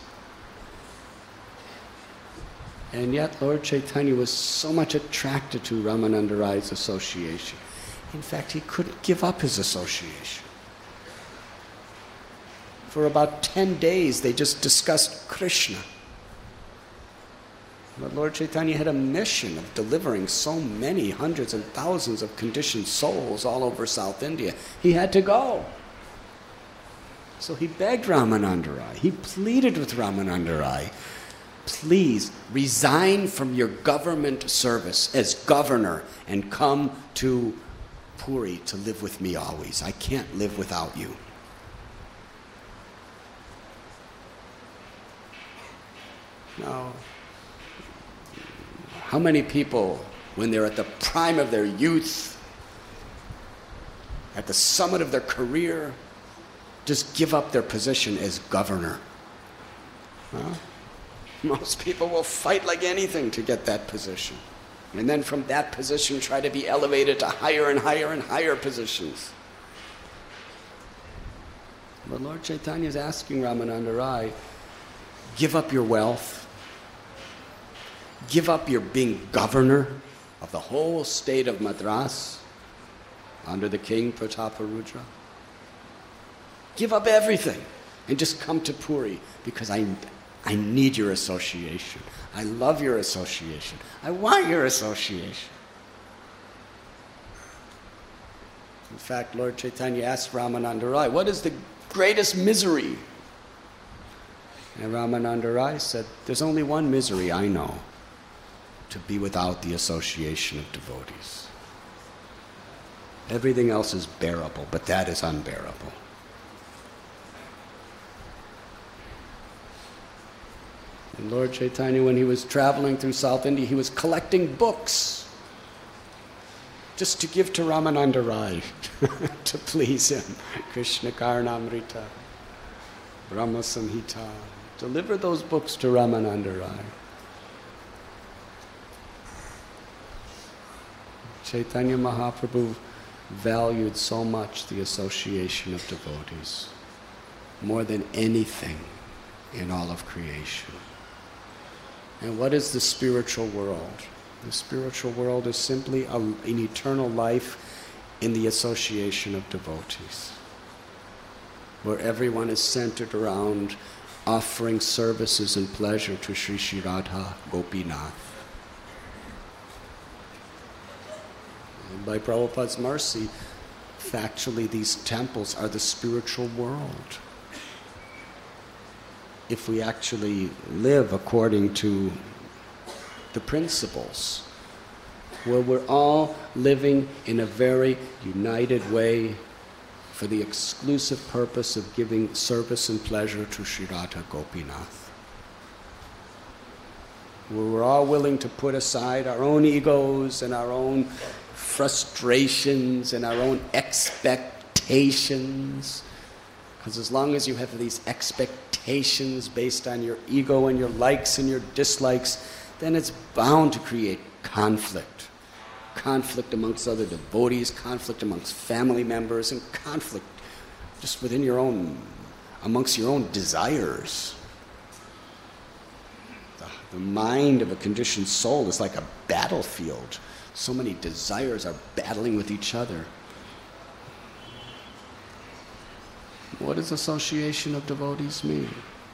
[SPEAKER 1] And yet Lord Chaitanya was so much attracted to Ramananda Rai's association. In fact, he couldn't give up his association. For about ten days they just discussed Krishna. But Lord Chaitanya had a mission of delivering so many hundreds and thousands of conditioned souls all over South India. He had to go. So he begged Ramananda Rai, he pleaded with Ramananda Rai, please resign from your government service as governor and come to Puri to live with me always. I can't live without you. Now, how many people, when they're at the prime of their youth, at the summit of their career, just give up their position as governor? Huh? Most people will fight like anything to get that position. And then from that position try to be elevated to higher and higher and higher positions. But Lord Chaitanya is asking Ramananda Rai, give up your wealth. Give up your being governor of the whole state of Madras under the king Prataparudra. Give up everything and just come to Puri, because I, I need your association. I love your association. I want your association. In fact, Lord Chaitanya asked Ramananda Rai, what is the greatest misery? And Ramananda Rai said, there's only one misery I know, to be without the association of devotees. Everything else is bearable, but that is unbearable. And Lord Chaitanya, when he was traveling through South India, he was collecting books just to give to Ramananda Rai to please him. Krishna Karnamrita, Brahma Samhita. Deliver those books to Ramananda Rai. Chaitanya Mahaprabhu valued so much the association of devotees, more than anything in all of creation. And what is the spiritual world? The spiritual world is simply a, an eternal life in the association of devotees, where everyone is centered around offering services and pleasure to Sri Sri Radha Gopinath. And by Prabhupada's mercy, factually these temples are the spiritual world. If we actually live according to the principles, where we're all living in a very united way for the exclusive purpose of giving service and pleasure to Sri Radha Gopinath. Where we're all willing to put aside our own egos and our own frustrations and our own expectations. Because as long as you have these expectations based on your ego and your likes and your dislikes, then it's bound to create conflict. Conflict amongst other devotees, conflict amongst family members, and conflict just within your own, amongst your own desires. The, the mind of a conditioned soul is like a battlefield. So many desires are battling with each other. What does association of devotees mean?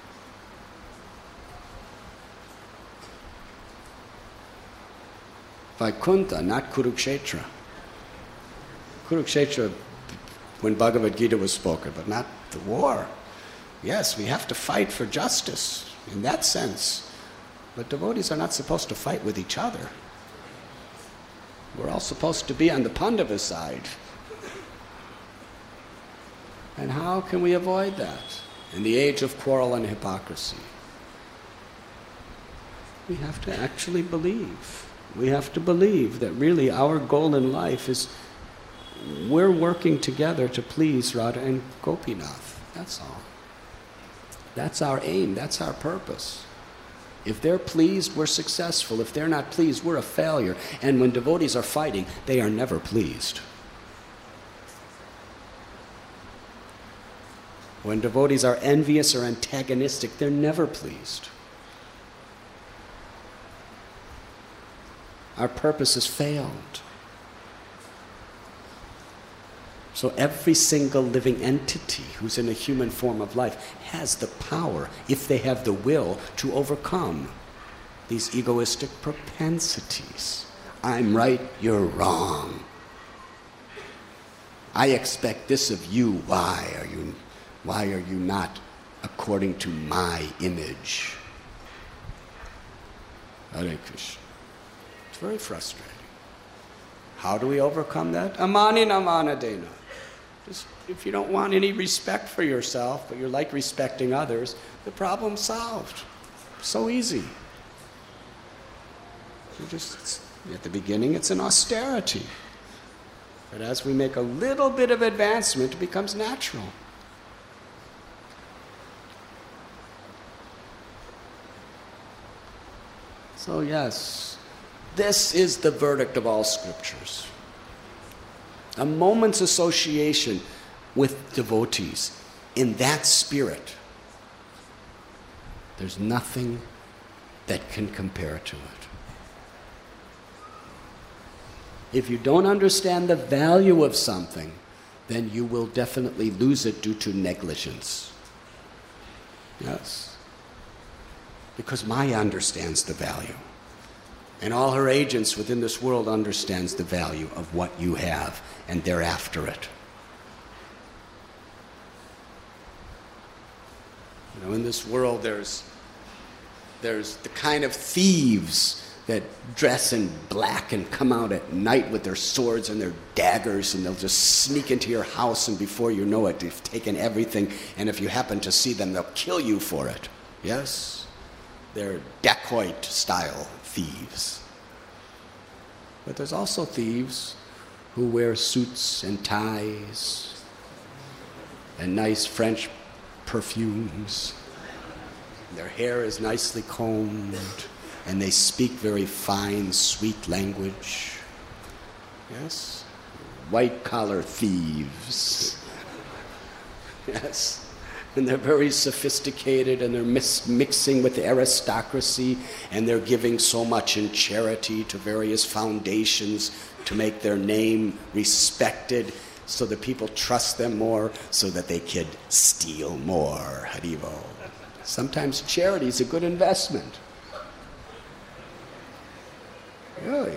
[SPEAKER 1] Vaikuntha, not Kurukshetra. Kurukshetra, when Bhagavad Gita was spoken, but not the war. Yes, we have to fight for justice in that sense. But devotees are not supposed to fight with each other. We're all supposed to be on the Pandava side. And how can we avoid that in the age of quarrel and hypocrisy? We have to actually believe. We have to believe that really our goal in life is we're working together to please Radha and Gopinath. That's all. That's our aim. That's our purpose. If they're pleased, we're successful. If they're not pleased, we're a failure. And when devotees are fighting, they are never pleased. When devotees are envious or antagonistic, they're never pleased. Our purpose has failed. So every single living entity who's in a human form of life has the power, if they have the will, to overcome these egoistic propensities. I'm right, you're wrong. I expect this of you. Why are you, why are you not according to my image? Hare Krishna. It's very frustrating. How do we overcome that? Amanina manadena. Just if you don't want any respect for yourself, but you like respecting others, the problem's solved. So easy. You just, at the beginning, it's an austerity. But as we make a little bit of advancement, it becomes natural. So yes, this is the verdict of all scriptures. A moment's association with devotees in that spirit, there's nothing that can compare to it. If you don't understand the value of something, then you will definitely lose it due to negligence. Yes. Because Maya understands the value. And all her agents within this world understands the value of what you have, and they're after it. You know, in this world there's there's the kind of thieves that dress in black and come out at night with their swords and their daggers, and they'll just sneak into your house, and before you know it, they've taken everything, and if you happen to see them, they'll kill you for it. Yes? They're dacoit-style thieves. But there's also thieves who wear suits and ties and nice French perfumes. Their hair is nicely combed, and they speak very fine, sweet language. Yes? White-collar thieves. Yes? And they're very sophisticated, and they're mis- mixing with the aristocracy, and they're giving so much in charity to various foundations to make their name respected, so that people trust them more, so that they could steal more. Haribo. Sometimes charity is a good investment. Really.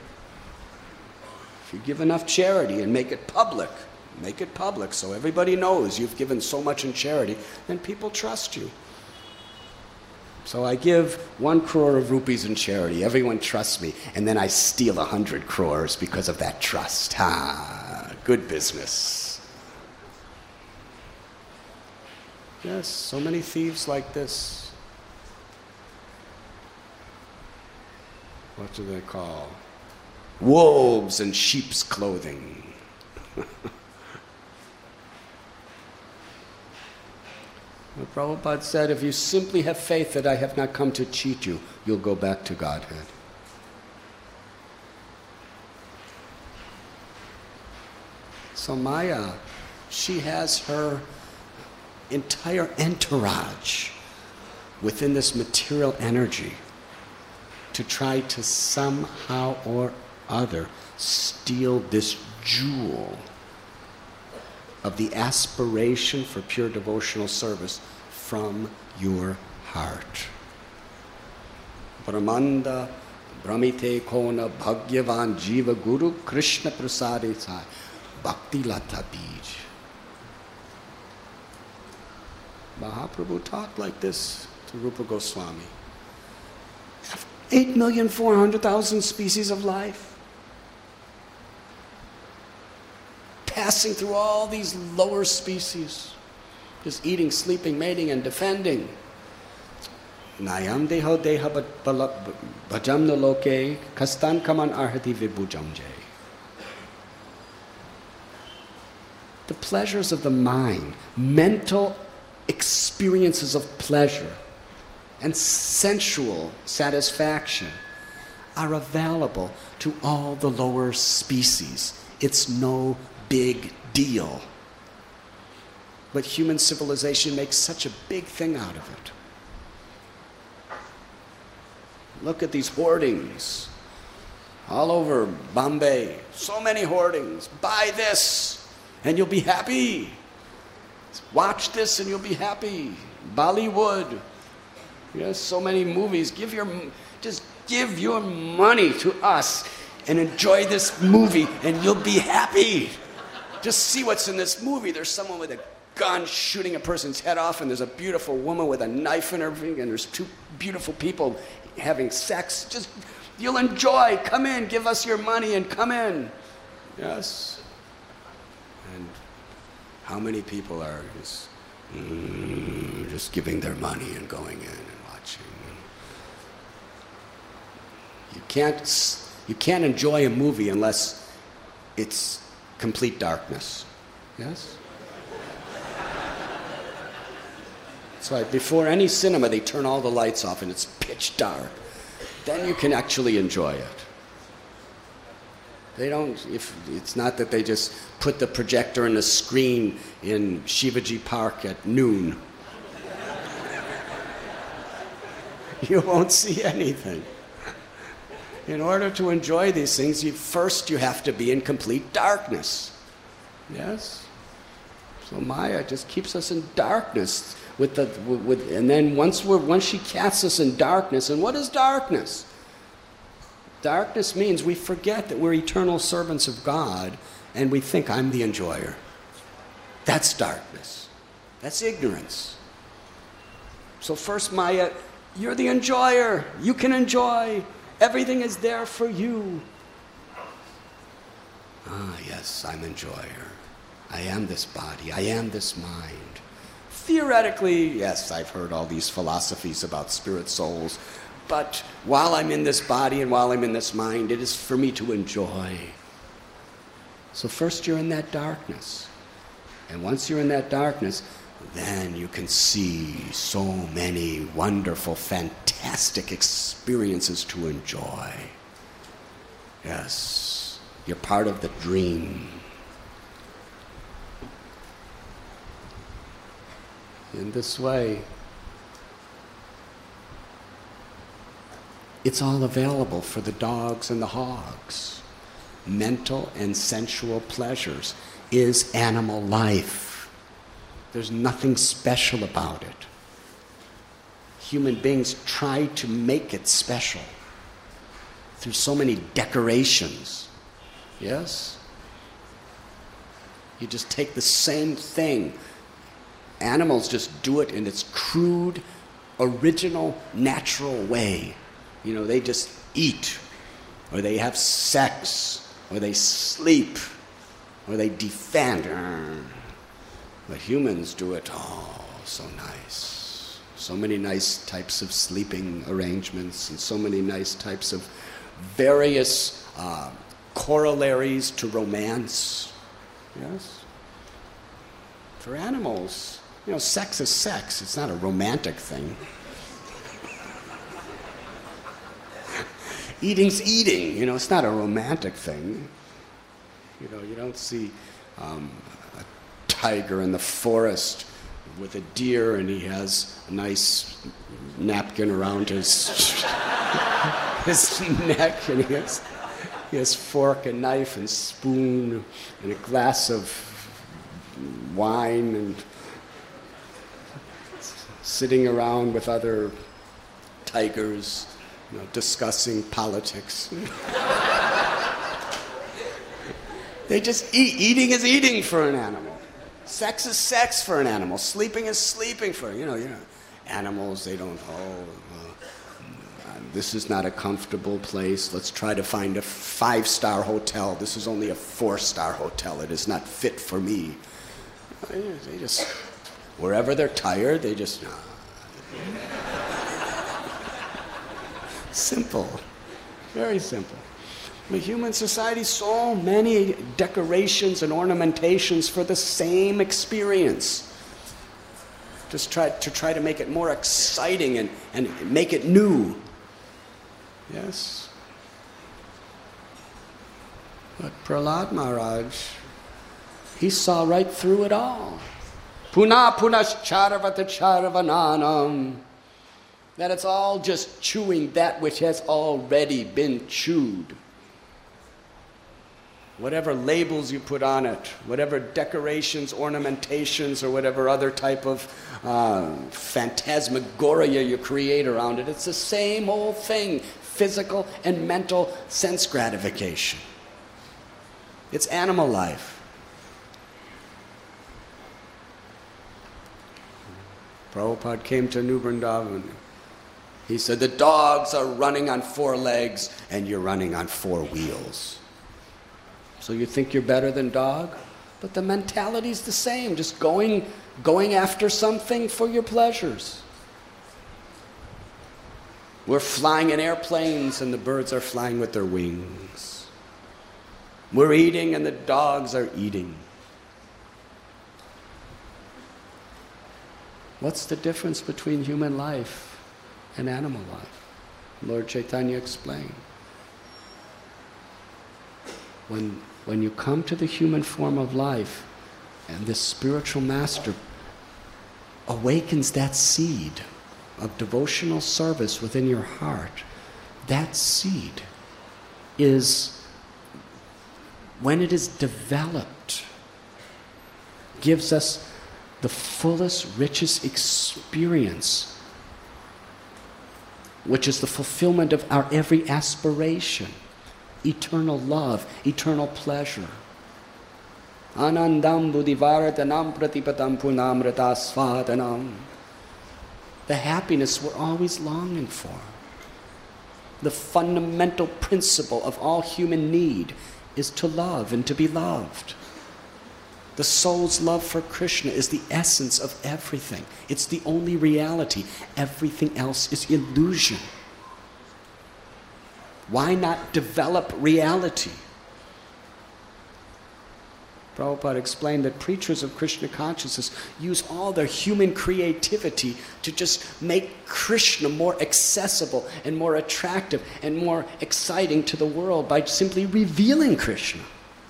[SPEAKER 1] If you give enough charity and make it public, make it public so everybody knows you've given so much in charity, then people trust you. So I give one crore of rupees in charity, everyone trusts me, and then I steal a hundred crores because of that trust. Ha, good business. Yes, so many thieves like this. What do they call? Wolves in sheep's clothing. Well, Prabhupada said, if you simply have faith that I have not come to cheat you, you'll go back to Godhead. So Maya, she has her entire entourage within this material energy to try to somehow or other steal this jewel of the aspiration for pure devotional service from your heart. Brahmanda Brahmite Kona Bhagyavan Jiva Guru Krishna Prasade Sai Bhakti Lata Bij. Mahaprabhu talked like this to Rupa Goswami. Eight million four hundred thousand species of life. Passing through all these lower species, just eating, sleeping, mating, and defending. Nayam deho deha bhajamna loke kastan kaman arhati vibhujamje. The pleasures of the mind, mental experiences of pleasure and sensual satisfaction are available to all the lower species. It's no big deal. But human civilization makes such a big thing out of it. Look at these hoardings all over Bombay. So many hoardings. Buy this and you'll be happy. Watch this and you'll be happy. Bollywood. Yes, so many movies. Give your, just give your money to us and enjoy this movie and you'll be happy. Just see what's in this movie. There's someone with a gun shooting a person's head off, and there's a beautiful woman with a knife in her finger, and there's two beautiful people having sex. Just, you'll enjoy. Come in, give us your money and come in. Yes. And how many people are just, mm, just giving their money and going in and watching? You can't, you can't enjoy a movie unless it's complete darkness. Yes? That's why before any cinema, they turn all the lights off and it's pitch dark. Then you can actually enjoy it. They don't, if it's not that they just put the projector in the screen in Shivaji Park at noon. You won't see anything. In order to enjoy these things, you, first you have to be in complete darkness. Yes? So Maya just keeps us in darkness. With the, with, and then once, we're, once she casts us in darkness, and what is darkness? Darkness means we forget that we're eternal servants of God, and we think I'm the enjoyer. That's darkness. That's ignorance. So first, Maya, you're the enjoyer. You can enjoy. Everything is there for you. Ah, yes, I'm enjoyer. I am this body. I am this mind. Theoretically, yes, I've heard all these philosophies about spirit souls, but while I'm in this body and while I'm in this mind, it is for me to enjoy. So first you're in that darkness. And once you're in that darkness, then you can see so many wonderful, fantastic experiences to enjoy. Yes, you're part of the dream. In this way, it's all available for the dogs and the hogs. Mental and sensual pleasures is animal life. There's nothing special about it. Human beings try to make it special through so many decorations. Yes? You just take the same thing. Animals just do it in its crude, original, natural way. You know, they just eat, or they have sex, or they sleep, or they defend. But humans do it, oh, so nice. So many nice types of sleeping arrangements, and so many nice types of various uh, corollaries to romance. Yes? For animals, you know, sex is sex. It's not a romantic thing. Eating's eating. You know, it's not a romantic thing. You know, you don't see um, a tiger in the forest with a deer and he has a nice napkin around his, his neck and he has, he has fork and knife and spoon and a glass of wine and sitting around with other tigers, you know, discussing politics. They just eat. Eating is eating for an animal. Sex is sex for an animal. Sleeping is sleeping for, you know, you know. Animals, they don't, oh, uh, this is not a comfortable place. Let's try to find a five-star hotel. This is only a four-star hotel. It is not fit for me. They just, wherever they're tired, they just, uh, simple, very simple. The human society, so many decorations and ornamentations for the same experience. Just try to try to make it more exciting and, and make it new. Yes. But Prahlad Maharaj, he saw right through it all. Puna punascharavat charavananam. That it's all just chewing that which has already been chewed. Whatever labels you put on it, whatever decorations, ornamentations, or whatever other type of uh, phantasmagoria you create around it, it's the same old thing, physical and mental sense gratification. It's animal life. Prabhupada came to New Vrindavan. He said, the dogs are running on four legs and you're running on four wheels. So you think you're better than dog? But the mentality's the same, just going, going after something for your pleasures. We're flying in airplanes and the birds are flying with their wings. We're eating and the dogs are eating. What's the difference between human life and animal life? Lord Chaitanya explained. When, when you come to the human form of life and this spiritual master awakens that seed of devotional service within your heart, that seed is, when it is developed, gives us the fullest, richest experience, which is the fulfillment of our every aspiration, eternal love, eternal pleasure. Anandam buddhivaratanam pratipatam punamrata svadanam. The happiness we're always longing for. The fundamental principle of all human need is to love and to be loved. The soul's love for Krishna is the essence of everything. It's the only reality. Everything else is illusion. Why not develop reality? Prabhupada explained that preachers of Krishna consciousness use all their human creativity to just make Krishna more accessible and more attractive and more exciting to the world by simply revealing Krishna.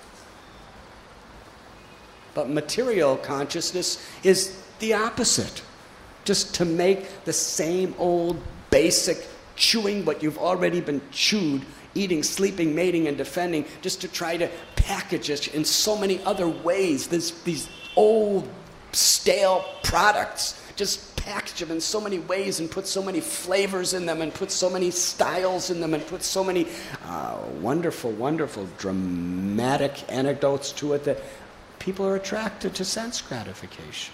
[SPEAKER 1] But material consciousness is the opposite. Just to make the same old basic chewing what you've already been chewed, eating, sleeping, mating, and defending, just to try to package it in so many other ways. This, these old, stale products, just package them in so many ways and put so many flavors in them and put so many styles in them and put so many uh, wonderful, wonderful, dramatic anecdotes to it that people are attracted to sense gratification.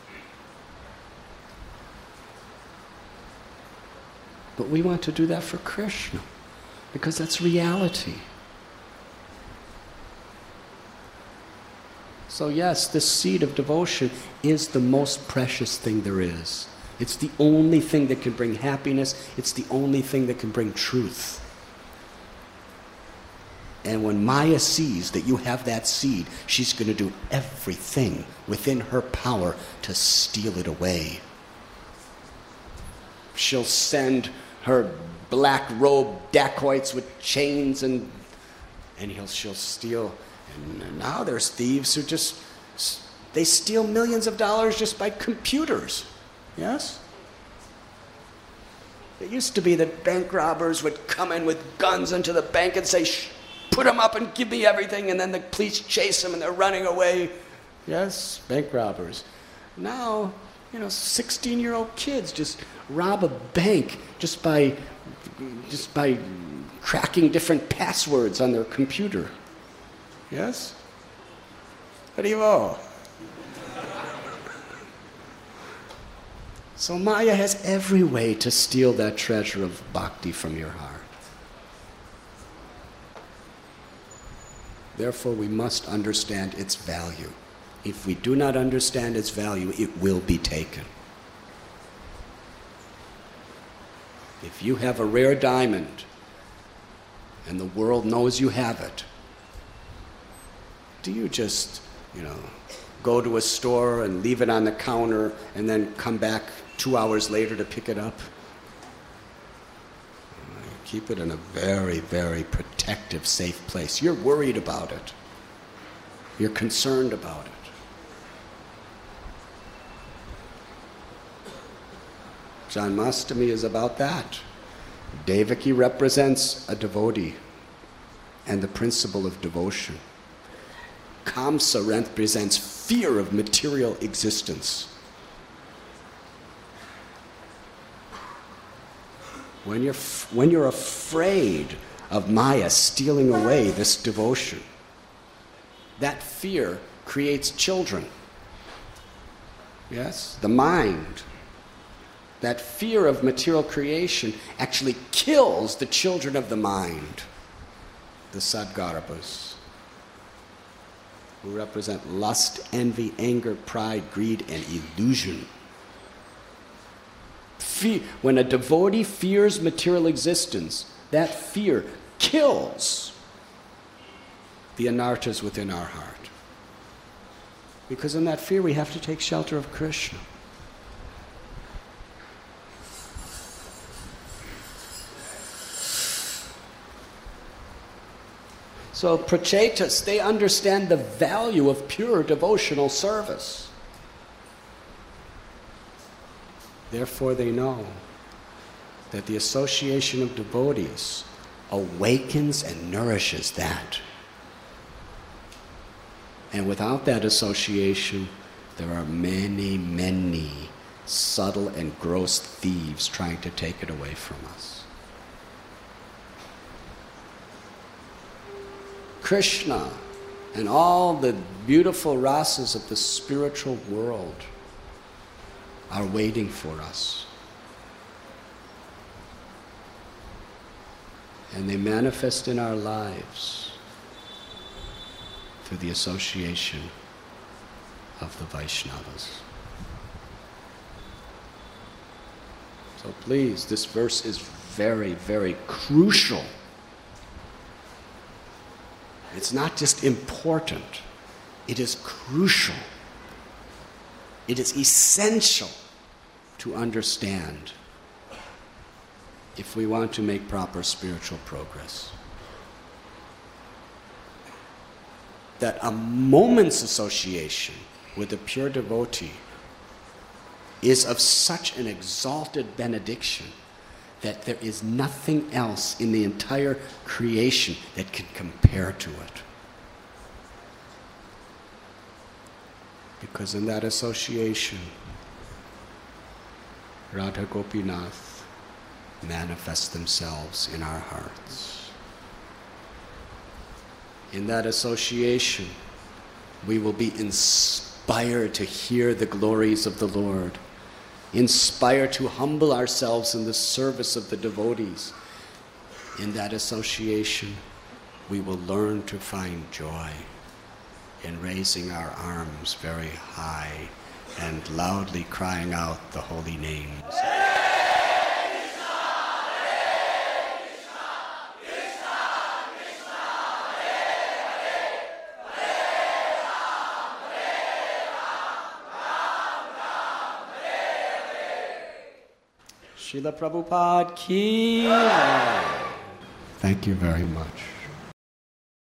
[SPEAKER 1] But we want to do that for Krishna, because that's reality. So yes, this seed of devotion is the most precious thing there is. It's the only thing that can bring happiness. It's the only thing that can bring truth. And when Maya sees that you have that seed, she's going to do everything within her power to steal it away. She'll send her black robe dacoits with chains and and he'll she'll steal. And now there's thieves who just, they steal millions of dollars just by computers. Yes? It used to be that bank robbers would come in with guns into the bank and say, Shh, put them up and give me everything, and then the police chase them and they're running away. Yes, bank robbers. Now, you know, sixteen-year-old kids just rob a bank just by just by cracking different passwords on their computer. Yes? Haribo. So Maya has every way to steal that treasure of bhakti from your heart. Therefore, we must understand its value. If we do not understand its value, it will be taken. If you have a rare diamond and the world knows you have it, do you just, you know, go to a store and leave it on the counter and then come back two hours later to pick it up? Keep it in a very, very protective, safe place. You're worried about it. You're concerned about it. Janmashtami is about that. Devaki represents a devotee and the principle of devotion. Kamsa represents fear of material existence. When you're, when you're afraid of Maya stealing away this devotion, that fear creates children. Yes? The mind. That fear of material creation actually kills the children of the mind, the Sadgarbhas, who represent lust, envy, anger, pride, greed, and illusion. fear, when a devotee fears material existence, that fear kills the anarthas within our heart. Because in that fear we have to take shelter of Krishna. So prachetas, they understand the value of pure devotional service. Therefore they know that the association of devotees awakens and nourishes that. And without that association, there are many, many subtle and gross thieves trying to take it away from us. Krishna and all the beautiful rasas of the spiritual world are waiting for us. And they manifest in our lives through the association of the Vaishnavas. So please, this verse is very, very crucial. It's not just important, it is crucial. It is essential to understand if we want to make proper spiritual progress. That a moment's association with a pure devotee is of such an exalted benediction that there is nothing else in the entire creation that can compare to it. Because in that association, Radha Gopinath manifest themselves in our hearts. In that association, we will be inspired to hear the glories of the Lord, inspired to humble ourselves in the service of the devotees. In that association, we will learn to find joy in raising our arms very high and loudly crying out the holy names. Srila Prabhupada ki. Thank you very much.